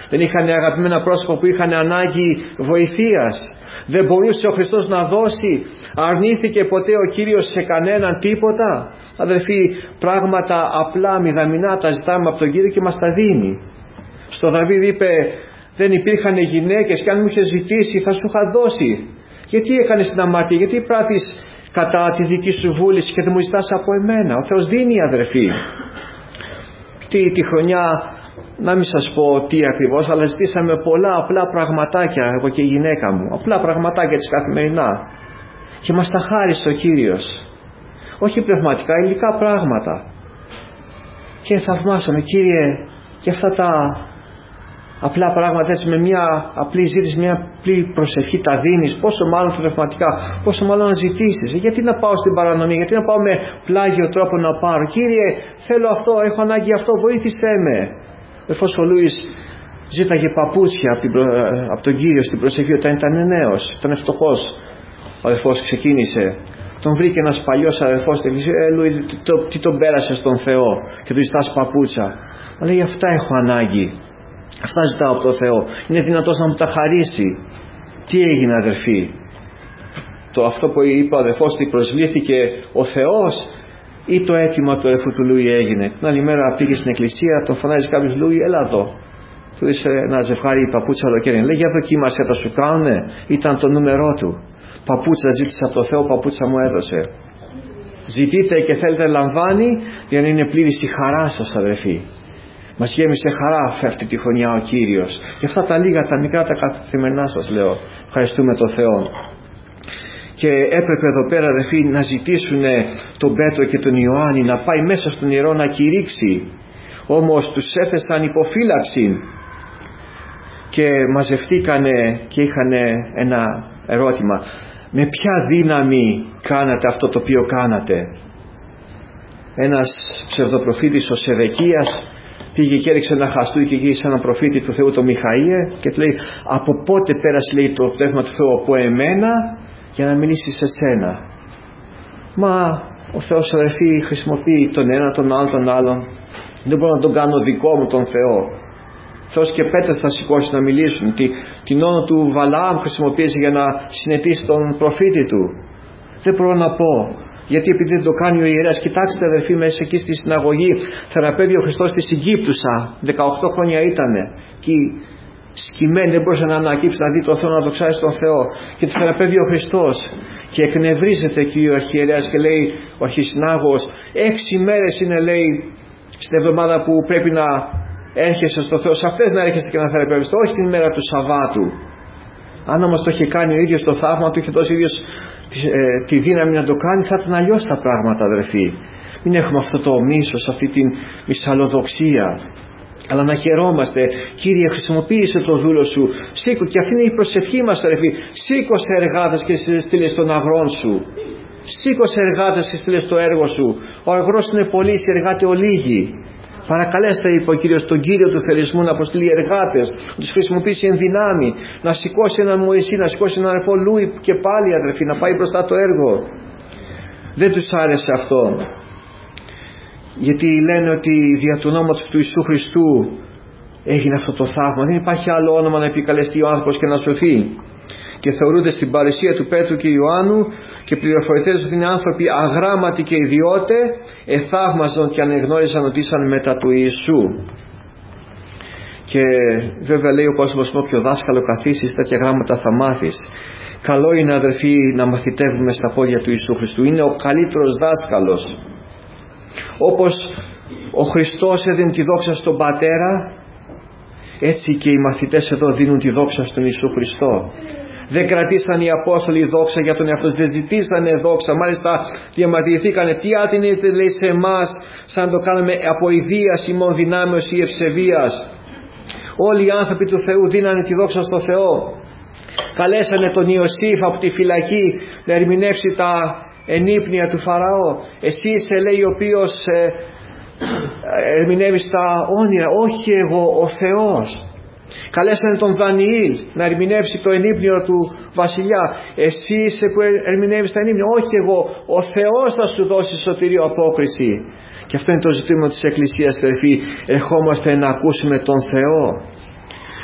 Δεν είχαν αγαπημένα πρόσωπα που είχαν ανάγκη βοηθείας? Δεν μπορούσε ο Χριστός να δώσει? Αρνήθηκε ποτέ ο Κύριος σε κανέναν τίποτα? Αδελφοί, πράγματα απλά μηδαμινά τα ζητάμε από τον Κύριο και μας τα δίνει. Στο Δαβίδ είπε, δεν υπήρχαν γυναίκες και αν μου είχε ζητήσει θα σου είχα δώσει. Γιατί έκανες την αμαρτία? Γιατί πράττεις κατά τη δική σου βούληση και δεν μου ζητάς από εμένα? Ο Θεός δίνει, αδερφοί. Τι, τη χρονιά, να μην σας πω τι ακριβώς, αλλά ζητήσαμε πολλά απλά πραγματάκια, εγώ και η γυναίκα μου, απλά πραγματάκια της καθημερινά, και μας τα χάρισε ο Κύριος. Όχι πνευματικά, υλικά πράγματα, και θαυμάσαμε, Κύριε, και αυτά τα απλά πράγματα, έτσι, με μια απλή ζήτηση, μια απλή προσευχή τα δίνεις. Πόσο μάλλον πνευματικά, πόσο μάλλον να ζητήσεις. Γιατί να πάω στην παρανομία, γιατί να πάω με πλάγιο τρόπο να πάρω? Κύριε, θέλω αυτό, έχω ανάγκη αυτό, βοήθησέ με. Ο αδερφός ο Λούις ζήταγε παπούτσια από, την, από τον Κύριο στην προσευχή όταν ήταν νέος, ήταν φτωχός. Ο αδερφός ξεκίνησε, τον βρήκε ένας παλιός αδερφός και λέει, ε, Λούις, τι, το, τι τον πέρασε στον Θεό και του ζητάς παπούτσα? Μα λέει, αυτά έχω ανάγκη, αυτά ζητάω από τον Θεό, είναι δυνατός να μου τα χαρίσει. Τι έγινε, αδερφοί? Το αυτό που είπε ο αδερφός, ότι προσβλήθηκε ο Θεός, ή το αίτημα του αδερφού του Λούι έγινε? Την άλλη μέρα πήγε στην εκκλησία, τον φωνάζει κάποιος, Λούι, έλα εδώ. Του δείξε ένα ζευγάρι παπούτσα ολοκαίρι. Λέει, για δοκίμασε, θα σου κάνουνε? Ήταν το νούμερό του. Παπούτσα ζήτησε από το Θεό, παπούτσα μου έδωσε. Ζητείτε και θέλετε, λαμβάνει, για να είναι πλήρης η χαρά σας, αδερφοί. Μας γέμισε χαρά αυτή τη χρονιά ο Κύριος. Και αυτά τα λίγα, τα μικρά, τα καθημερινά σας λέω. Ευχαριστούμε τον Θεό. Και έπρεπε εδώ πέρα, αδερφοί, να ζητήσουν τον Πέτρο και τον Ιωάννη να πάει μέσα στον ιερό να κηρύξει. Όμως τους έθεσαν υποφύλαξη και μαζευτήκανε και είχαν ένα ερώτημα. Με ποια δύναμη κάνατε αυτό το οποίο κάνατε? Ένας ψευδοπροφήτης, ο Σεδεκίας, πήγε και έριξε ένα χαστούκι εκεί σε έναν προφήτη του Θεού, τον Μιχαήλ, και του λέει, από πότε πέρασε, λέει, το πνεύμα του Θεού από εμένα για να μιλήσει σε σένα? Μα ο Θεός, αδερφοί, χρησιμοποιεί τον ένα, τον άλλο, τον άλλον. Δεν μπορώ να τον κάνω δικό μου τον Θεό. Θεός και πέτρες θα σηκώσει να μιλήσουν. Τη, την όνο του Βαλαάμ χρησιμοποίησε για να συνετίσει τον προφήτη του. Δεν μπορώ να πω. Γιατί επειδή δεν το κάνει ο ιερέας? Κοιτάξτε, αδερφοί, μέσα εκεί στη συναγωγή θεραπεύει ο Χριστός τη Αιγύπτουσα. δεκαοκτώ χρόνια ήτανε. Και σκυμμένη, δεν μπορούσε να ανακύψει να δει τον Θεό, να δοξάσει τον Θεό. Και τη θεραπεύει ο Χριστός. Και εκνευρίζεται εκεί ο αρχιερέας και λέει ο αρχισυνάγωγος, έξι μέρες είναι, λέει, στην εβδομάδα που πρέπει να έρχεσαι στο Θεό, σε αυτές να έρχεσαι και να θεραπεύεσαι, όχι την μέρα του Σαββάτου. Αν όμως το είχε κάνει ο ίδιος το θαύμα, του είχε δώσει ο ίδιος ε, τη δύναμη να το κάνει, θα ήταν αλλιώς τα πράγματα, αδερφοί. Μην έχουμε αυτό το μίσος, αυτή την μυσαλλοδοξία, αλλά να χαιρόμαστε. Κύριε, χρησιμοποίησε το δούλο σου. Σήκω, και αυτή είναι η προσευχή μας, αδερφοί. Σήκωσε εργάτες και στείλε στον αγρόν σου. Σήκωσε εργάτες και στείλε στο έργο σου. Ο αγρός είναι πολλής, οι εργάτες ολίγοι. Παρακαλέστε, είπε ο Κύριος, τον Κύριο του θελισμού να αποστείλει εργάτες, να τους χρησιμοποιήσει εν δυνάμει, να σηκώσει έναν Μωυσή, να σηκώσει έναν αδερφό Λούι και πάλι, αδερφοί, να πάει μπροστά το έργο. Δεν τους άρεσε αυτό, γιατί λένε ότι δια του ονόματος του Ιησού Χριστού έγινε αυτό το θαύμα. Δεν υπάρχει άλλο όνομα να επικαλεστεί ο άνθρωπος και να σωθεί. Και θεωρούνται στην παρουσία του Πέτρου και Ιωάννου και πληροφορητές ότι είναι άνθρωποι αγράμματοι και ιδιώτε, εθαύμαζαν και ανεγνώριζαν ότι ήσαν μετά του Ιησού. Και βέβαια λέει ο κόσμος, με όποιο δάσκαλο καθίσεις, τέτοια γράμματα θα μάθεις. Καλό είναι, αδερφοί, να μαθητεύουμε στα πόδια του Ιησού Χριστού. Είναι ο καλύτερος δάσκαλος. Όπως ο Χριστός έδινε τη δόξα στον Πατέρα, έτσι και οι μαθητές εδώ δίνουν τη δόξα στον Ιησού Χριστό. Δεν κρατήσαν οι Απόστολοι δόξα για τον εαυτό τους, δεν ζητήσανε δόξα. Μάλιστα διαμαρτυρηθήκανε, τι άτινετε, λέει, σε εμάς, σαν το κάναμε από ιδίας ημών δυνάμεως ή ευσεβίας. Όλοι οι άνθρωποι του Θεού δίνανε τη δόξα στο Θεό. Καλέσανε τον Ιωσήφ από τη φυλακή να ερμηνεύσει τα ενύπνια του Φαραώ. Εσύ είσαι, λέει, ο οποίος ε, ερμηνεύεις τα όνειρα. Όχι εγώ, ο Θεός. Καλέσανε τον Δανιήλ να ερμηνεύσει το ενύπνιο του βασιλιά. Εσύ είσαι που ερμηνεύεις τα ενύπνια. Όχι εγώ, ο Θεός θα σου δώσει σωτηρίο απόκριση. Και αυτό είναι το ζήτημα της Εκκλησίας, αδερφοί. Ερχόμαστε να ακούσουμε τον Θεό.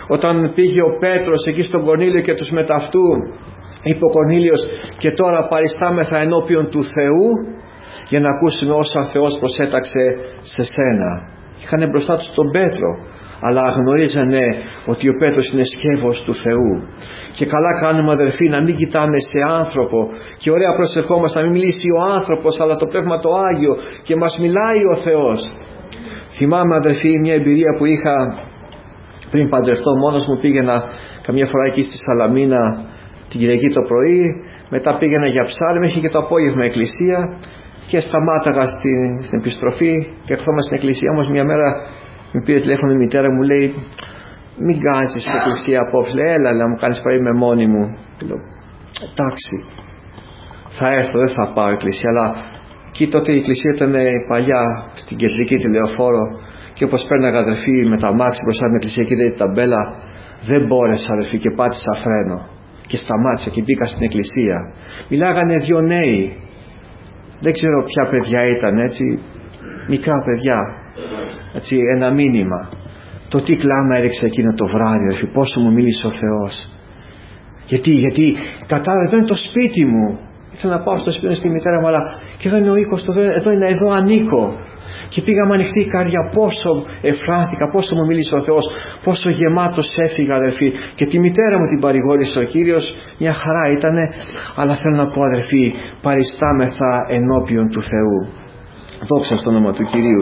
Όταν πήγε ο Πέτρος εκεί στον Κορνήλιο και τους μεταυτού, είπε ο Κορνήλιος, και τώρα παριστάμεθα ενώπιον του Θεού για να ακούσουμε όσα ο Θεός προσέταξε σε σένα. Είχαν μπροστά τους τον Πέτρο, αλλά γνωρίζανε ότι ο Πέτρος είναι σκεύος του Θεού. Και καλά κάνουμε, αδερφοί, να μην κοιτάμε σε άνθρωπο, και ωραία προσευχόμαστε να μην μιλήσει ο άνθρωπος αλλά το Πνεύμα το Άγιο, και μας μιλάει ο Θεός. Θυμάμαι, αδερφοί, μια εμπειρία που είχα πριν παντρευτώ. Μόνος μου πήγαινα καμιά φορά εκεί στη Σαλαμίνα την Κυριακή το πρωί, μετά πήγαινα για ψάρι, μέχρι και το απόγευμα εκκλησία, και σταμάταγα στην, στην επιστροφή και ερχόμαστε στην εκκλησία. Όμως μια μέρα με πήρε τηλέφωνο η μητέρα μου, λέει, μην κάνεις στην εκκλησία απόψε. Λέει, έλα, να μου κάνεις παρή με μόνη μου. Λέω, εντάξει, θα έρθω, δεν θα πάω εκκλησία. Αλλά εκεί τότε η εκκλησία ήταν παλιά στην κεντρική τηλεοφόρο, και όπως πέρναγα, αδερφοί, με τα μάξι μπροστά την εκκλησία και είδε την ταμπέλα, δεν μπόρεσα, αδερφοί, και πάτησα φρένο και σταμάτησα και μπήκα στην εκκλησία. Μιλάγανε δύο νέοι, δεν ξέρω ποια παιδιά ήταν, έτσι, μικρά παιδιά, έτσι, ένα μήνυμα. Το τι κλάμα έριξε εκείνο το βράδυ, αδερφοί, πόσο μου μίλησε ο Θεός. Γιατί, γιατί κατάλαβα, εδώ είναι το σπίτι μου. Ήθελα να πάω στο σπίτι στη μητέρα μου, αλλά και εδώ είναι ο οίκος του, εδώ είναι, εδώ ανήκω. Και πήγα με ανοιχτή καρδιά, πόσο εφράθηκα, πόσο μου μίλησε ο Θεός, πόσο γεμάτος έφυγα, αδερφοί. Και τη μητέρα μου την παρηγόρησε ο Κύριος, μια χαρά ήτανε. Αλλά θέλω να πω, αδερφοί, παριστάμεθα ενώπιον του Θεού. Δόξα στο όνομα του Κυρίου.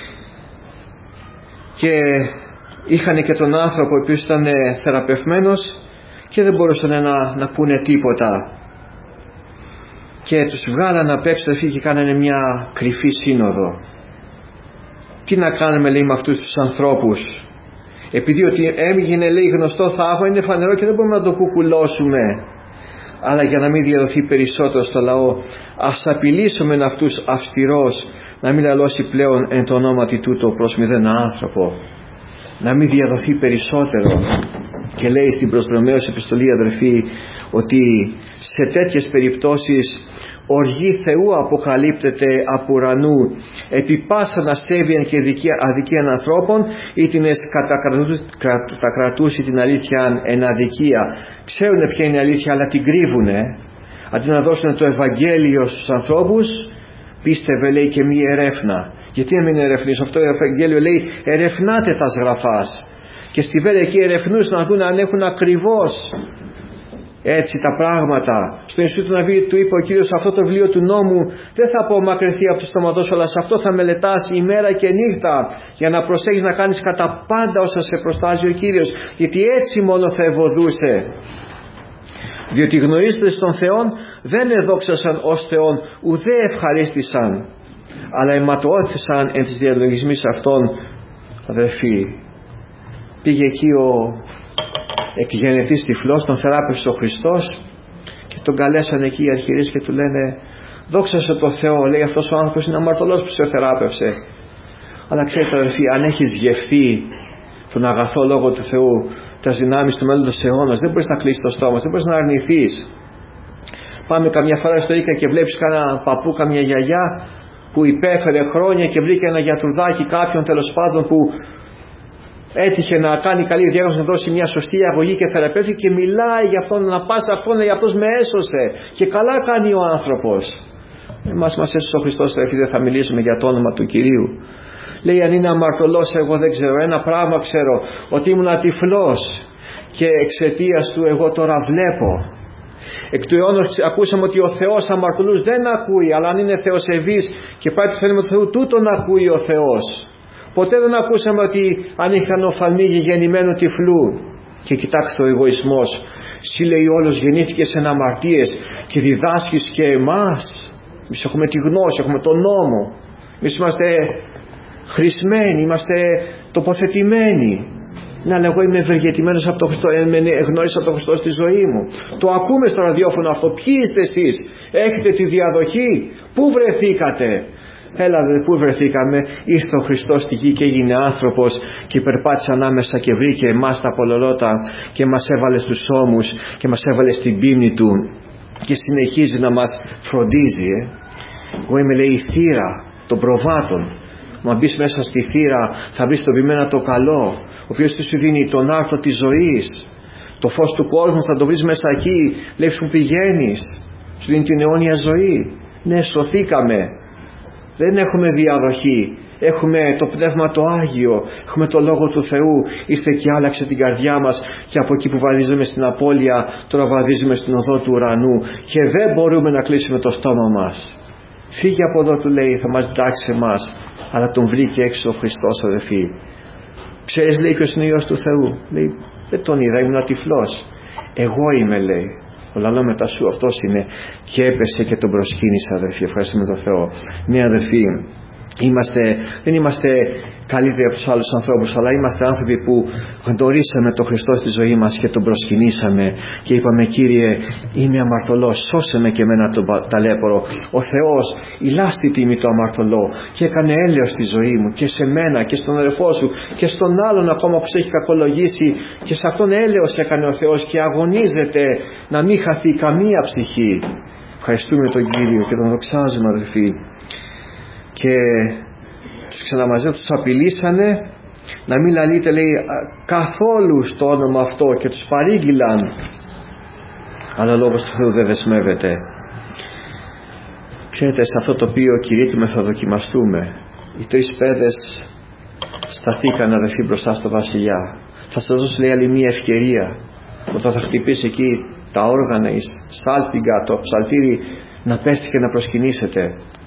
Και είχαν και τον άνθρωπο ο οποίος ήταν θεραπευμένος και δεν μπορούσαν να, να πούνε τίποτα. Και τους βγάλαν απ' έξω, αδερφοί, και κάνανε μια κρυφή σύνοδο. Τι να κάνουμε, λέει, με αυτούς τους ανθρώπους? Επειδή ότι έμεινε, λέει, γνωστό θαύμα, είναι φανερό και δεν μπορούμε να το κουκουλώσουμε. Αλλά για να μην διαδοθεί περισσότερο στο λαό, ας απειλήσουμε αυτούς αυστηρός, να μην λαλώσει πλέον εν το ονόματι τούτο προς μηδένα άνθρωπο, να μην διαδοθεί περισσότερο. Και λέει στην προς Ρωμαίους επιστολή, αδερφοί, ότι σε τέτοιες περιπτώσεις οργή Θεού αποκαλύπτεται από ουρανού, επί πάσαν αστέβιαν και αδικίαν ανθρώπων, ή την κατακρατούσει την αλήθεια εν αδικία. Ξέρουν ποια είναι η αλήθεια, αλλά την κρύβουνε. Αντί να δώσουν το Ευαγγέλιο στους ανθρώπους, πίστευε, λέει, και μη ερεύνα. Γιατί να μην ερευνείς? Αυτό το Ευαγγέλιο λέει, ερευνάτε τας γραφάς. Και στη Βέλεια εκεί ερευνούς να δουν αν έχουν ακριβώς έτσι τα πράγματα. Στο Ινστιτούτο Ναβί του είπε ο Κύριος, αυτό το βιβλίο του νόμου δεν θα απομακρυνθεί από το στόματό σου, αλλά σε αυτό θα μελετάς ημέρα και νύχτα, για να προσέχεις να κάνεις κατά πάντα όσα σε προστάζει ο Κύριος, γιατί έτσι μόνο θα ευωδούσε. Διότι γνωρίζοντας τον Θεόν δεν εδόξασαν ως Θεόν, ουδέ ευχαρίστησαν, αλλά αιματοώθησαν εν τις διαλογισμής αυτών. Αδερφοί, πήγε εκεί ο εκγενετής τυφλός, τον θεράπευσε ο Χριστός και τον καλέσαν εκεί οι αρχιερείς και του λένε, δόξασε το Θεό, λέει, αυτός ο άνθρωπος είναι αμαρτωλός που σε θεράπευσε. Αλλά ξέρετε, αδερφοί, αν έχεις γευθεί τον αγαθό λόγο του Θεού, τα δυνάμεις του μέλλοντος αιώνας, δεν μπορείς να κλείσεις το στόμα, δεν μπορείς να αρνηθείς. Πάμε καμιά φορά στο Ίκα και βλέπεις κάνα παππού, καμιά γιαγιά που υπέφερε χρόνια και βρήκε ένα γιατρουδάκι, κάποιον τέλος πάντων που έτυχε να κάνει καλή διάγνωση, να δώσει μια σωστή αγωγή και θεραπεύσει, και μιλάει για αυτόν, να πας αυτόν, λέει, αυτός με έσωσε. Και καλά κάνει ο άνθρωπος. Εμάς μας έσωσε ο Χριστός, δηλαδή δεν θα μιλήσουμε για το όνομα του Κυρίου. Λέει, αν είναι αμαρτωλός, εγώ δεν ξέρω. Ένα πράγμα ξέρω, ότι ήμουν τυφλός και εξαιτίας του εγώ τώρα βλέπω. Εκ του αιώνος ακούσαμε ότι ο Θεός αμαρτωλούς δεν ακούει, αλλά αν είναι θεοσεβής και πάει το θέλημα του Θεού, τούτον ακούει ο Θεός. Ποτέ δεν ακούσαμε ότι αν είχαν οφθαλμοί γεννημένου τυφλού. Και κοιτάξτε ο εγωισμός. Συ, λέει, όλος γεννήθηκες εν αμαρτίες και διδάσκεις και εμάς. Εμείς έχουμε τη γνώση, έχουμε τον νόμο. Εμείς είμαστε χρησμένοι, είμαστε τοποθετημένοι. Ναι, αλλά εγώ είμαι ευεργετημένος από τον Χριστό, γνώρισα από τον Χριστό στη ζωή μου. Το ακούμε στο ραδιόφωνο αυτό. Ποιοι είστε εσείς? Έχετε τη διαδοχή? Πού βρεθήκατε? Έλα, δε, πού βρεθήκαμε? Ήρθε ο Χριστός στη γη και έγινε άνθρωπος και περπάτησε ανάμεσα και βρήκε εμάς τα πολλολότα και μας έβαλε στους ώμους και μας έβαλε στην πίμνη του και συνεχίζει να μας φροντίζει. ε. Εγώ είμαι, λέει, η θύρα των προβάτων. Μα μπεις μέσα στη θύρα θα βρεις το ποιμένα το καλό, ο οποίος σου δίνει τον άρθρο της ζωής, το φως του κόσμου θα το βρεις μέσα εκεί. Βλέπεις που πηγαίνεις, σου δίνει την αιώνια ζωή. Ναι, σωθήκαμε, δεν έχουμε διαδοχή, έχουμε το Πνεύμα το Άγιο, έχουμε το Λόγο του Θεού. Ήρθε και άλλαξε την καρδιά μας, και από εκεί που βαδίζουμε στην απώλεια τώρα βαδίζουμε στην οδό του ουρανού, και δεν μπορούμε να κλείσουμε το στόμα μας. Φύγε από εδώ, του λέει, θα μας διδάξει εμάς. Αλλά τον βρήκε έξω ο Χριστός, αδελφοί. Ξέρεις, λέει, ποιος είναι ο Υιός του Θεού? Λέει, δεν τον είδα, ήμουν τυφλός. Εγώ είμαι, λέει, ο λαλό μετά σου αυτός είναι. Και έπεσε και τον προσκύνησε, αδελφοί. Ευχαριστούμε τον Θεό. Ναι, αδελφοί, είμαστε, δεν είμαστε καλύτεροι από τους άλλους ανθρώπους, αλλά είμαστε άνθρωποι που γνωρίσαμε τον Χριστό στη ζωή μας και τον προσκυνήσαμε και είπαμε, Κύριε, είμαι αμαρτωλός, σώσε με και εμένα τον ταλέπορο. Ο Θεός ηλάστη τιμή το αμαρτωλό και έκανε έλεος στη ζωή μου και σε μένα και στον αδελφό σου και στον άλλον ακόμα που σε έχει κακολογήσει, και σε αυτόν έλεος έκανε ο Θεός και αγωνίζεται να μην χαθεί καμία ψυχή. Ευχαριστούμε τον Κύριο και τον δοξάζουμε, αδελφοί. Και τους ξαναμαζεύουν, τους απειλήσανε να μην λαλείτε, λέει, καθόλου στο όνομα αυτό, και τους παρήγγειλαν, αλλά ο Λόγος του Θεού δεν δεσμεύεται. Ξέρετε, σε αυτό το οποίο κηρύττουμε θα δοκιμαστούμε. Οι τρεις παιδες σταθήκαν, αδελφοί, μπροστά στο βασιλιά. Θα σας δώσω, λέει, άλλη μία ευκαιρία, όταν θα χτυπήσει εκεί τα όργανα, η σάλπιγγα, το ψαλτήρι, να πέστε και να προσκυνήσετε.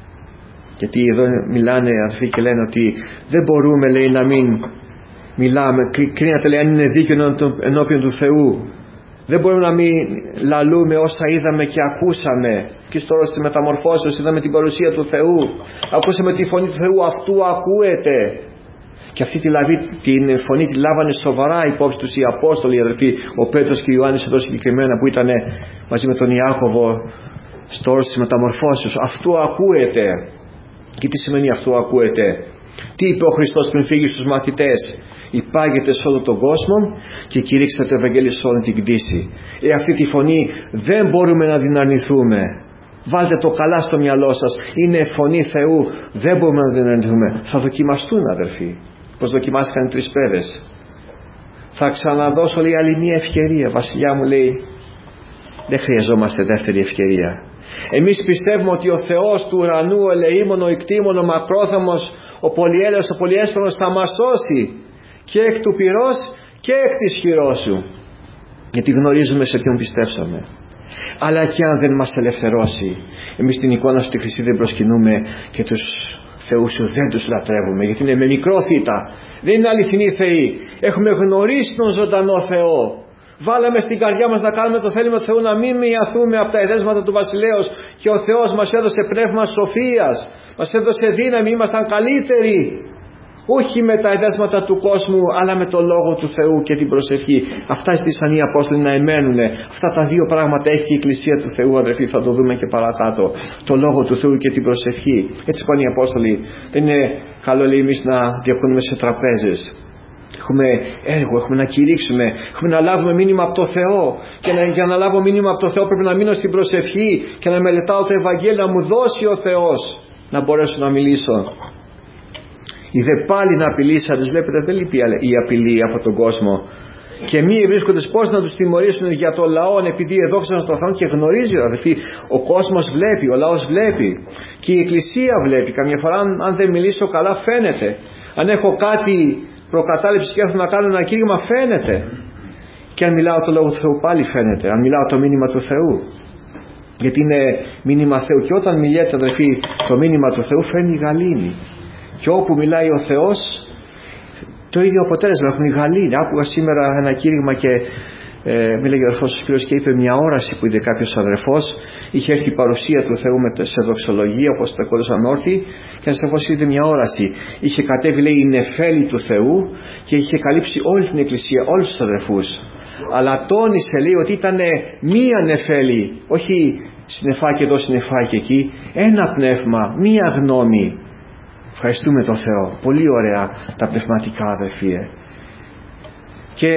Γιατί εδώ μιλάνε, αδελφοί, και λένε ότι δεν μπορούμε, λέει, να μην μιλάμε. Κρίνατε, λέει, αν είναι δίκαιο ενώπιον του Θεού. Δεν μπορούμε να μην λαλούμε όσα είδαμε και ακούσαμε. Και στο όρος της μεταμορφώσεως είδαμε την παρουσία του Θεού. Ακούσαμε τη φωνή του Θεού, αυτού ακούετε. Και αυτή τη λαβή, την φωνή τη λάβανε σοβαρά υπόψη τους οι Απόστολοι, αδελφοί. Ο Πέτρος και ο Ιωάννης εδώ συγκεκριμένα, που ήταν μαζί με τον Ιάκωβο στο όρος της μεταμορφώσεως. Αυτού ακούετε. Και τι σημαίνει αυτό ακούετε? Τι είπε ο Χριστός πριν φύγει στους μαθητές? Υπάγετε σε όλο τον κόσμο και κηρύξτε το Ευαγγέλιο σε όλη την κτήση. Ε, αυτή τη φωνή δεν μπορούμε να την αρνηθούμε. Βάλτε το καλά στο μυαλό σας. Είναι φωνή Θεού, δεν μπορούμε να την αρνηθούμε. Θα δοκιμαστούν, αδελφοί, πως δοκιμάστηκαν οι τρεις παιδες. Θα ξαναδώσω, λέει, άλλη μία ευκαιρία. Βασιλιά μου, λέει, δεν χρειαζόμαστε δεύτερη ευκαιρία. Εμείς πιστεύουμε ότι ο Θεός του ουρανού, ο ελεήμων, ο εκτίμων, ο μακρόθαμος, ο πολυέλεος, ο πολυέσπερος θα μας σώσει και εκ του πυρός και εκ της χειρός σου. Γιατί γνωρίζουμε σε ποιον πιστέψαμε. Αλλά και αν δεν μας ελευθερώσει, εμείς την εικόνα σου τη χρυσή δεν προσκυνούμε και τους θεούς σου δεν τους λατρεύουμε, γιατί είναι με μικρό θήτα. Δεν είναι αληθινοί θεοί. Έχουμε γνωρίσει τον ζωντανό Θεό. Βάλαμε στην καρδιά μας να κάνουμε το θέλημα του Θεού, να μην μοιαθούμε από τα εδέσματα του βασιλέως, και ο Θεός μας έδωσε πνεύμα σοφίας, μας έδωσε δύναμη, ήμασταν καλύτεροι, όχι με τα εδέσματα του κόσμου, αλλά με το Λόγο του Θεού και την προσευχή. Αυτά ζητήσαν οι Απόστολοι να εμένουν. Αυτά τα δύο πράγματα έχει η Εκκλησία του Θεού, αδελφοί, θα το δούμε και παρακάτω. Το Λόγο του Θεού και την προσευχή. Έτσι πάνε οι Απόστολοι. Δεν είναι καλό, λέει, εμείς να διακονούμε σε τραπέζες. Έχουμε έργο, έχουμε να κηρύξουμε, έχουμε να λάβουμε μήνυμα από το Θεό. Και να, για να λάβω μήνυμα από το Θεό πρέπει να μείνω στην προσευχή και να μελετάω το Ευαγγέλιο, να μου δώσει ο Θεός να μπορέσω να μιλήσω. Οι δε πάλι να απειλήσαντες, βλέπετε, δεν λείπει η απειλή από τον κόσμο. Και μη βρίσκονται πώς να τους τιμωρήσουν για το λαό, επειδή εδόξασαν τον Θεό. Και γνωρίζει, αδελφοί, ο κόσμος βλέπει, ο λαός βλέπει, και η Εκκλησία βλέπει. Καμιά φορά, αν δεν μιλήσω καλά, φαίνεται. Αν έχω κάτι προκατάληψη και έρθω να κάνω ένα κήρυγμα, φαίνεται. Και αν μιλάω το Λόγο του Θεού, πάλι φαίνεται. Αν μιλάω το μήνυμα του Θεού, γιατί είναι μήνυμα Θεού. Και όταν μιλάτε, αδελφοί, το μήνυμα του Θεού, φέρνει γαλήνη. Και όπου μιλάει ο Θεός, το ίδιο αποτέλεσμα έχουν οι γαλήνη. Άκουγα σήμερα ένα κήρυγμα και ε, μίλαγε ο αδερφός ο κύριος και είπε μια όραση που είδε κάποιος αδερφός. Είχε έρθει η παρουσία του Θεού σε δοξολογία, όπως τα κόλλησαν όρθιοι, και ένας αδερφός είδε μια όραση. Είχε κατέβει, λέει, η νεφέλη του Θεού και είχε καλύψει όλη την Εκκλησία, όλους τους αδερφούς. Αλλά τόνισε, λέει, ότι ήταν μία νεφέλη, όχι συννεφάκι εδώ, συννεφάκι εκεί, ένα πνεύμα, μία γνώμη. Ευχαριστούμε τον Θεό. Πολύ ωραία τα πνευματικά, αδελφοί. Και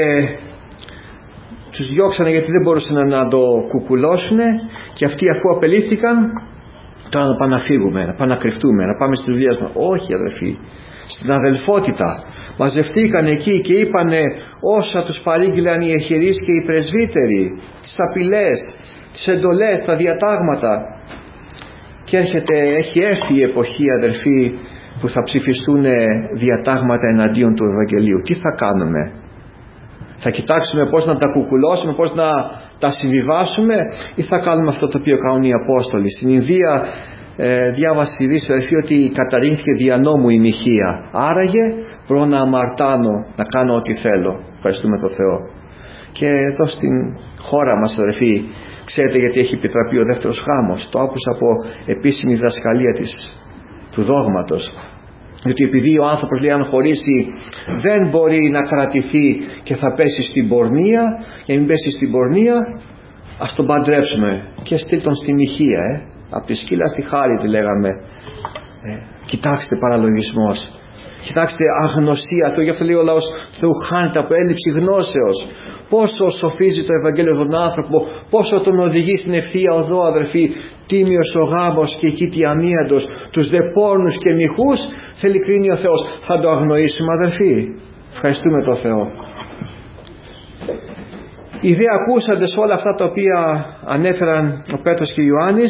τους διώξανε γιατί δεν μπορούσαν να το κουκουλώσουν, και αυτοί, αφού απελήθηκαν, Τώρα να πάμε να φύγουμε, να πάμε να κρυφτούμε, να πάμε στις δουλειές μας. Όχι αδελφοί, στην αδελφότητα μαζευτήκαν εκεί και είπανε όσα τους παρήγγειλαν οι εχειρείς και οι πρεσβύτεροι, τις απειλές, τις εντολές, τα διατάγματα. Και έρχεται, έχει έρθει η εποχή αδελφοί που θα ψηφιστούν διατάγματα εναντίον του Ευαγγελίου. Τι θα κάνουμε? Θα κοιτάξουμε πώς να τα κουκουλώσουμε, πώς να τα συμβιβάσουμε, ή θα κάνουμε αυτό το οποίο κάνουν οι Απόστολοι? Στην Ινδία ε, διάβασε η Δύση αδελφοί ότι καταρρύχθηκε δια νόμου η μοιχεία. Άραγε μπορώ να αμαρτάνω, να κάνω ό,τι θέλω. Ευχαριστούμε τον Θεό. Και εδώ στην χώρα μας αδελφοί, ξέρετε γιατί έχει επιτραπεί ο δεύτερος γάμος? Το άκουσα από επίσημη διδασκαλία της, του δόγματος. Διότι επειδή ο άνθρωπος λέει αν χωρίσει δεν μπορεί να κρατηθεί και θα πέσει στην πορνεία, για να μην πέσει στην πορνεία ας τον παντρέψουμε και στείλ τον στη μοιχεία, ε. από τη σκύλα στη χάρη τη λέγαμε. ε, κοιτάξτε παραλογισμός, κοιτάξτε αγνωσία Θεού. Γι' αυτό λέει ο λαός του Θεού χάνεται από έλλειψη γνώσεως. Πόσο σοφίζει το Ευαγγέλιο τον άνθρωπο, πόσο τον οδηγεί στην ευθεία οδό αδερφοί. Τίμιος ο γάμος και εκεί τι αμίαντος, τους δε πόρνους και μοιχούς θέλει κρίνει ο Θεός. Θα το αγνοήσουμε αδερφοί? Ευχαριστούμε τον Θεό. Ήδη ακούσατε σε όλα αυτά τα οποία ανέφεραν ο Πέτρος και ο Ιωάννης,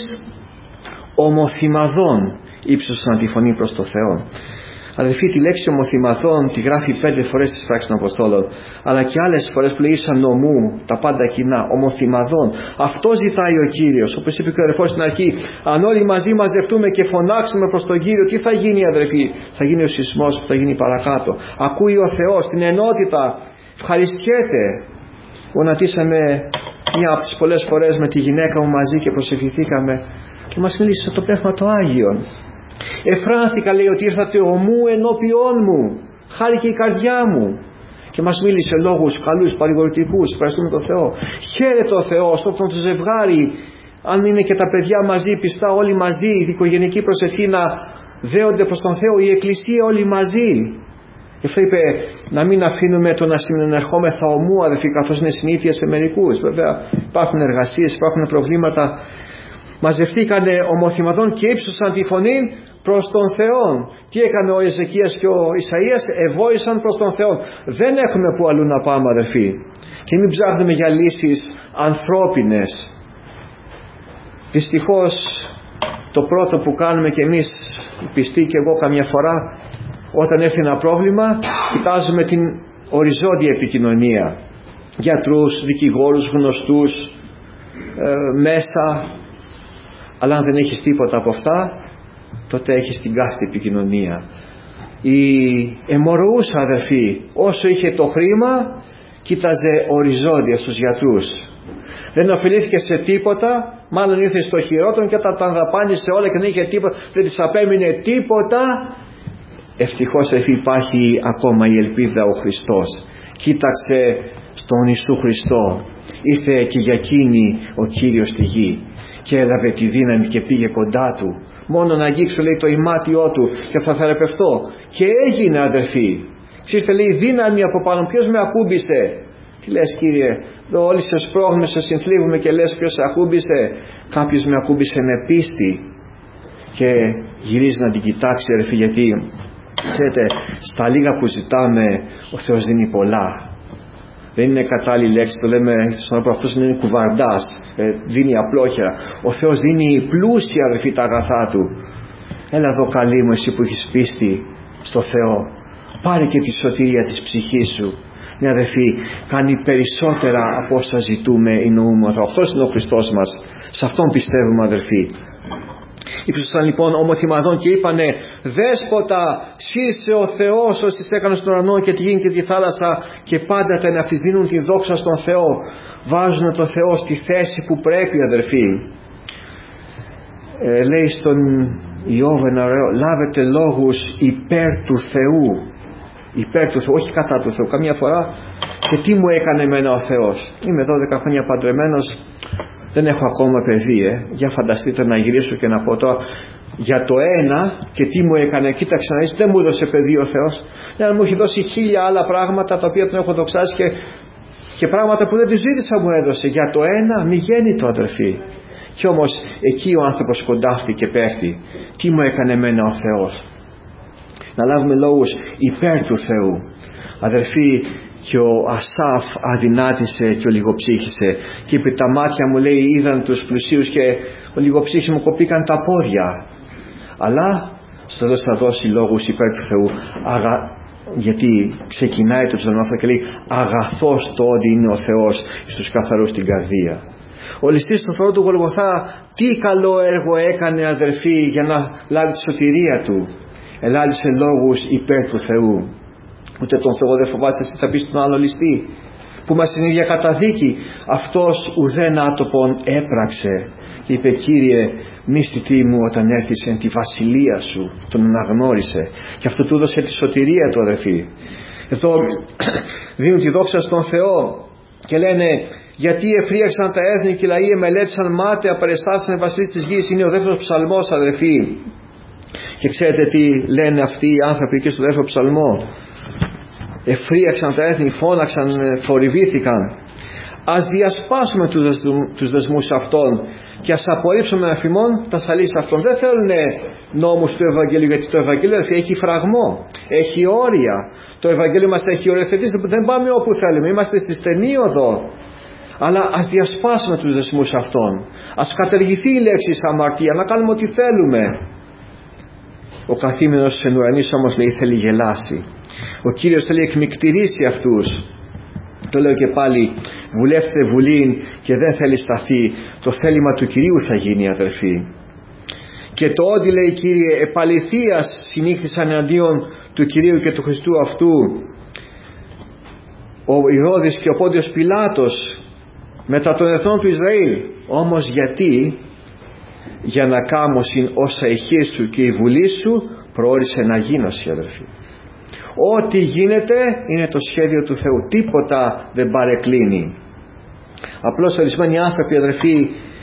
ομοθυμαδών ύψωσαν τη φωνή προς το Θεό. Αδελφοί, τη λέξη ομοθυμαδών τη γράφει πέντε φορές στις πράξεις των Αποστόλων, αλλά και άλλες φορές που λέει σαν νομού, τα πάντα κοινά, ομοθυμαδών. Αυτό ζητάει ο Κύριος. Όπως είπε και ο αδερφός στην αρχή, αν όλοι μαζί μαζευτούμε και φωνάξουμε προς τον Κύριο, τι θα γίνει αδελφοί? Θα γίνει ο σεισμός που θα γίνει παρακάτω. Ακούει ο Θεός την ενότητα, ευχαριστιέται. Γονατίσαμε μια από τις πολλές φορές με τη γυναίκα μου μαζί και προσευχηθήκαμε και μας μίλησε το Πνεύμα το Άγιον. Εφράνθηκα, λέει, ότι ήρθατε ομού ενώπιόν μου, χάρηκε η καρδιά μου, και μας μίλησε λόγους καλούς, παρηγορητικούς. Ευχαριστούμε τον Θεό. Χαίρεται ο Θεός όταν το ζευγάρι, αν είναι και τα παιδιά μαζί, πιστά όλοι μαζί, η οικογενική προσευχή να δέονται προς τον Θεό, η Εκκλησία όλοι μαζί. Γι' αυτό είπε να μην αφήνουμε το να συνενερχόμεθα ομού αδελφοί, καθώς είναι συνήθεια σε μερικούς. Βέβαια υπάρχουν εργασίες, υπάρχουν προβλήματα. Μαζευτήκανε ομοθυμαδών και ύψωσαν τη φωνή προς τον Θεό. Τι έκανε ο Εζεκίας και ο Ισαΐας? Εβόησαν προς τον Θεό. Δεν έχουμε που αλλού να πάμε αδελφοί. Και μην ψάχνουμε για λύσεις ανθρώπινες. Δυστυχώς το πρώτο που κάνουμε και εμείς πιστοί και εγώ καμιά φορά, όταν έρθει ένα πρόβλημα κοιτάζουμε την οριζόντια επικοινωνία. Γιατρούς, δικηγόρους, γνωστούς, ε, μέσα. Αλλά αν δεν έχεις τίποτα από αυτά, τότε έχεις την κάθετη επικοινωνία. Η αιμορροούσα αδερφή, όσο είχε το χρήμα, κοίταζε οριζόντια στους γιατρούς. Δεν ωφελήθηκε σε τίποτα, μάλλον ήρθε στο χειρότερο, και όταν τα δαπάνησε όλα και δεν είχε τίποτα, δεν της απέμεινε τίποτα. Ευτυχώς αδερφή υπάρχει ακόμα η ελπίδα, ο Χριστός. Κοίταξε στον Ιησού Χριστό. Ήρθε και για εκείνη ο Κύριος στη γη και έλαβε τη δύναμη και πήγε κοντά του. Μόνο να αγγίξω, λέει, το ημάτιό του και θα θεραπευτώ. Και έγινε αδερφοί. Ξέρετε, λέει, δύναμη από πάνω. Ποιος με ακούμπησε? Τι λες, Κύριε? Εδώ όλοι σε σπρώχνουμε, σε συνθλίβουμε και λες ποιος σε ακούμπησε? Κάποιος με ακούμπησε με πίστη. Και γυρίζει να την κοιτάξει αδερφοί, γιατί ξέρετε, στα λίγα που ζητάμε ο Θεός δίνει πολλά. Δεν είναι κατάλληλη λέξη, το λέμε στον άνθρωπο, αυτός είναι κουβαρντάς, ε, δίνει απλόχερα. Ο Θεός δίνει πλούσια αδερφοί τα αγαθά του. Έλα εδώ καλή μου, εσύ που έχεις πίστη στο Θεό, πάρε και τη σωτηρία της ψυχής σου. Ναι αδερφοί, κάνει περισσότερα από όσα ζητούμε ή νοούμε. Αυτός είναι ο Χριστός μας, σε Αυτόν πιστεύουμε αδερφοί. Ήψωσαν λοιπόν ομοθυμαδών και είπανε, Δέσποτα, σύσε ο Θεός όσοι έκανε στον ουρανό και τη γη και τη θάλασσα, και πάντα τα εναυτής δίνουν τη δόξα στον Θεό. Βάζουν τον Θεό στη θέση που πρέπει αδερφοί. Ε, λέει στον Ιώβ ένα ωραίο, λάβετε λόγους υπέρ του Θεού. Υπέρ του Θεού, όχι κατά του Θεού. Καμιά φορά, και τι μου έκανε εμένα ο Θεός? Είμαι δώδεκα χρόνια παντρεμένος, δεν έχω ακόμα παιδί, ε. Για φανταστείτε να γυρίσω και να πω τώρα για το ένα και τι μου έκανε. Κοίταξε να δεις, δεν μου έδωσε παιδί ο Θεός. Ναι, μου έχει δώσει χίλια άλλα πράγματα τα οποία τον έχω δοξάσει, και, και πράγματα που δεν τη ζήτησα μου έδωσε. Για το ένα μη γέννητο αδερφοί. Κι όμως εκεί ο άνθρωπος κοντάφτει και πέφτει. Τι μου έκανε εμένα ο Θεός? Να λάβουμε λόγους υπέρ του Θεού. Αδερφοί, και ο Ασάφ αδυνάτησε και ο λιγοψύχησε και είπε, τα μάτια μου, λέει, είδαν τους πλουσίους και ο λιγοψύχη μου κοπήκαν τα πόδια. Αλλά στο τέλος θα δώσει λόγους υπέρ του Θεού. Αγα... γιατί ξεκινάει το ψαλμό αυτό και λέει, αγαθός το ότι είναι ο Θεός στους καθαρούς την καρδία. Ο ληστής του Θεού του Γολγοθά τι καλό έργο έκανε, αδερφοί, για να λάβει τη σωτηρία του? Ελάλησε λόγους υπέρ του Θεού. Ούτε τον Θεό δεν φοβάσαι, εσύ θα πεις τον άλλο ληστή που μας την ίδια καταδίκη? Αυτός ουδέν άτοπον έπραξε και είπε, Κύριε, μνήστητή μου όταν έρθεις εν τη βασιλεία σου. Τον αναγνώρισε και αυτό του έδωσε τη σωτηρία του, αδερφοί. Εδώ δίνουν τη δόξα στον Θεό και λένε, γιατί εφρίαξαν τα έθνη και οι λαοί εμελέτησαν μάταια παρεστάσαν βασιλείς της γης. Είναι ο δεύτερος ψαλμός, αδερφοί. Και ξέρετε τι λένε αυτοί οι άνθρωποι και στο δεύτερο ψαλμό? Εφρίαξαν τα έθνη, φώναξαν, θορυβήθηκαν. Ας διασπάσουμε τους δεσμούς αυτών και ας απορρίψουμε αφημών τα σαλίς αυτών. Δεν θέλουν νόμους του Ευαγγελίου, γιατί το Ευαγγέλιο έχει φραγμό, έχει όρια. Το Ευαγγέλιο μας έχει οριοθετήσει, δεν πάμε όπου θέλουμε, είμαστε στη στενή οδό. Αλλά ας διασπάσουμε τους δεσμούς αυτών, ας καταργηθεί η λέξη αμαρτία, να κάνουμε ό,τι θέλουμε. Ο καθήμενος εν ουρανής όμως, λέει, θέλει γελάσει. Ο Κύριος θέλει εκμυκτηρήσει αυτούς. Το λέω και πάλι, βουλεύτε βουλήν και δεν θέλει σταθεί. Το θέλημα του Κυρίου θα γίνει, αδερφοί. Και το ότι, λέει, Κύριε, επαληθείας συνήχθησαν εναντίον του Κυρίου και του Χριστού αυτού ο Ηρώδης και ο Πόντιος Πιλάτος μετά των εθνών του Ισραήλ. Όμως γιατί? Για να κάμωσιν όσα η χείρ σου και η βουλή σου προόρισε να γίνωση, αδερφοί. Ό,τι γίνεται είναι το σχέδιο του Θεού, τίποτα δεν παρεκκλίνει. Απλώς ορισμένοι άνθρωποι, αδερφοί,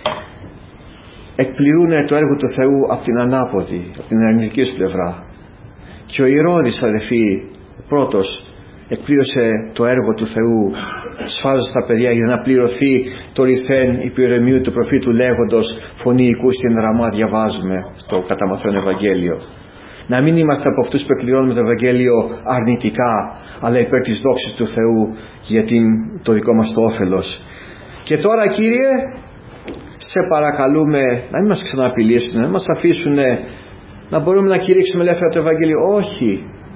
εκπληρούν το έργο του Θεού από την ανάποδη, από την αρνητική σου πλευρά. Και ο Ηρώδης, αδερφοί, πρώτος εκπλήρωσε το έργο του Θεού σφάζοντας τα παιδιά για να πληρωθεί το ρηθέν υπηρεμίου του προφήτου λέγοντος, φωνή οικούς στην Ραμά, διαβάζουμε στο καταμαθρόν Ευαγγέλιο. Να μην είμαστε από αυτούς που εκπληρώνουμε το Ευαγγέλιο αρνητικά, αλλά υπέρ της δόξης του Θεού για την, το δικό μας το όφελος. Και τώρα, Κύριε, σε παρακαλούμε να μην μας ξαναπηλήσουν, να μην μας αφήσουν να μπορούμε να κηρύξουμε ελεύθερα το Ευαγγέλιο. Όχι.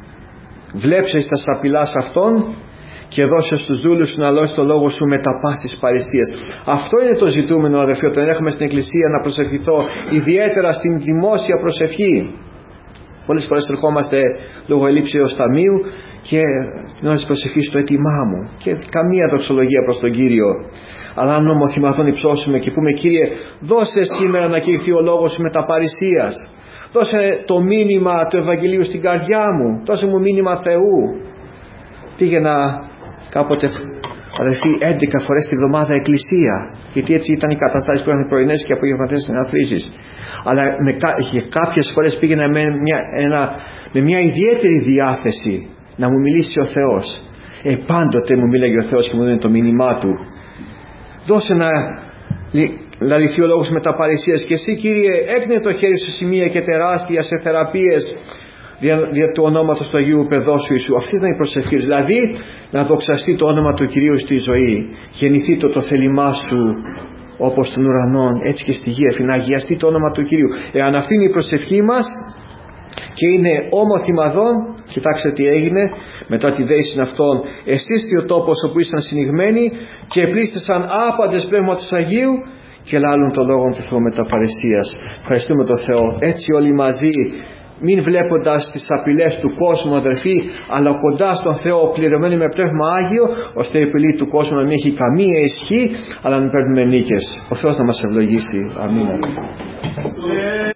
Βλέψε στα σαπηλάς αυτών και δώσε στους δούλους σου να λώσει το λόγο σου με τα πάσης παρησίας. Αυτό είναι το ζητούμενο, αδερφοί, όταν έχουμε στην Εκκλησία να προσευχηθώ, ιδιαίτερα στην δημόσια προσευχή. Πολλές φορές ερχόμαστε λόγω ελλείψεως ταμείου και την ώρα της προσευχής στο έτοιμά μου και καμία δοξολογία προς τον Κύριο. Αλλά αν ομοθυμαθών υψώσουμε και πούμε, Κύριε, δώσε σήμερα να κηρυχθεί ο λόγος σου με τα παρησίας. Δώσε το μήνυμα του Ευαγγελίου στην καρδιά μου. Δώσε μου μήνυμα Θεού. Πήγαινα κάποτε, αδερφοί, έντεκα φορές τη βδομάδα εκκλησία, γιατί έτσι ήταν οι καταστάσεις που είχαν πρωινές και απογευματινές συναθρήσεις. Αλλά με, και κάποιες φορές πήγαινα με μια, ένα, με μια ιδιαίτερη διάθεση να μου μιλήσει ο Θεός. Ε, πάντοτε μου μίλαγε ο Θεός και μου δίνει το μήνυμά του. Δώσε να λυθεί ο λόγος με τα παρησίας. Και εσύ, Κύριε, έκνε το χέρι σου σημεία και τεράστια σε θεραπείες δια, δια του ονόματος του Αγίου Παιδόσου Ιησού. Αυτή ήταν η προσευχή. Δηλαδή να δοξαστεί το όνομα του Κυρίου στη ζωή. Γεννηθεί το, το θέλημά σου όπως των ουρανών, έτσι και στη γη. Να αγιαστεί το όνομα του Κυρίου. Εάν αυτή είναι η προσευχή μας και είναι όμορφη μαδόν, κοιτάξτε τι έγινε μετά τη δέηση αυτών. Εστίστη ο τόπος όπου ήσαν συνηγμένοι και επλήστησαν άπαντες πνεύματος Αγίου και λάλλουν το λόγο του Θεού με τα παρησίας. Ευχαριστούμε τον Θεό. Έτσι όλοι μαζί, μην βλέποντας τις απειλές του κόσμου, αδερφοί, αλλά κοντά στον Θεό, πληρωμένοι με πνεύμα Άγιο, ώστε η απειλή του κόσμου να μην έχει καμία ισχύ, αλλά να παίρνουμε νίκες. Ο Θεός να μας ευλογήσει. Αμήν.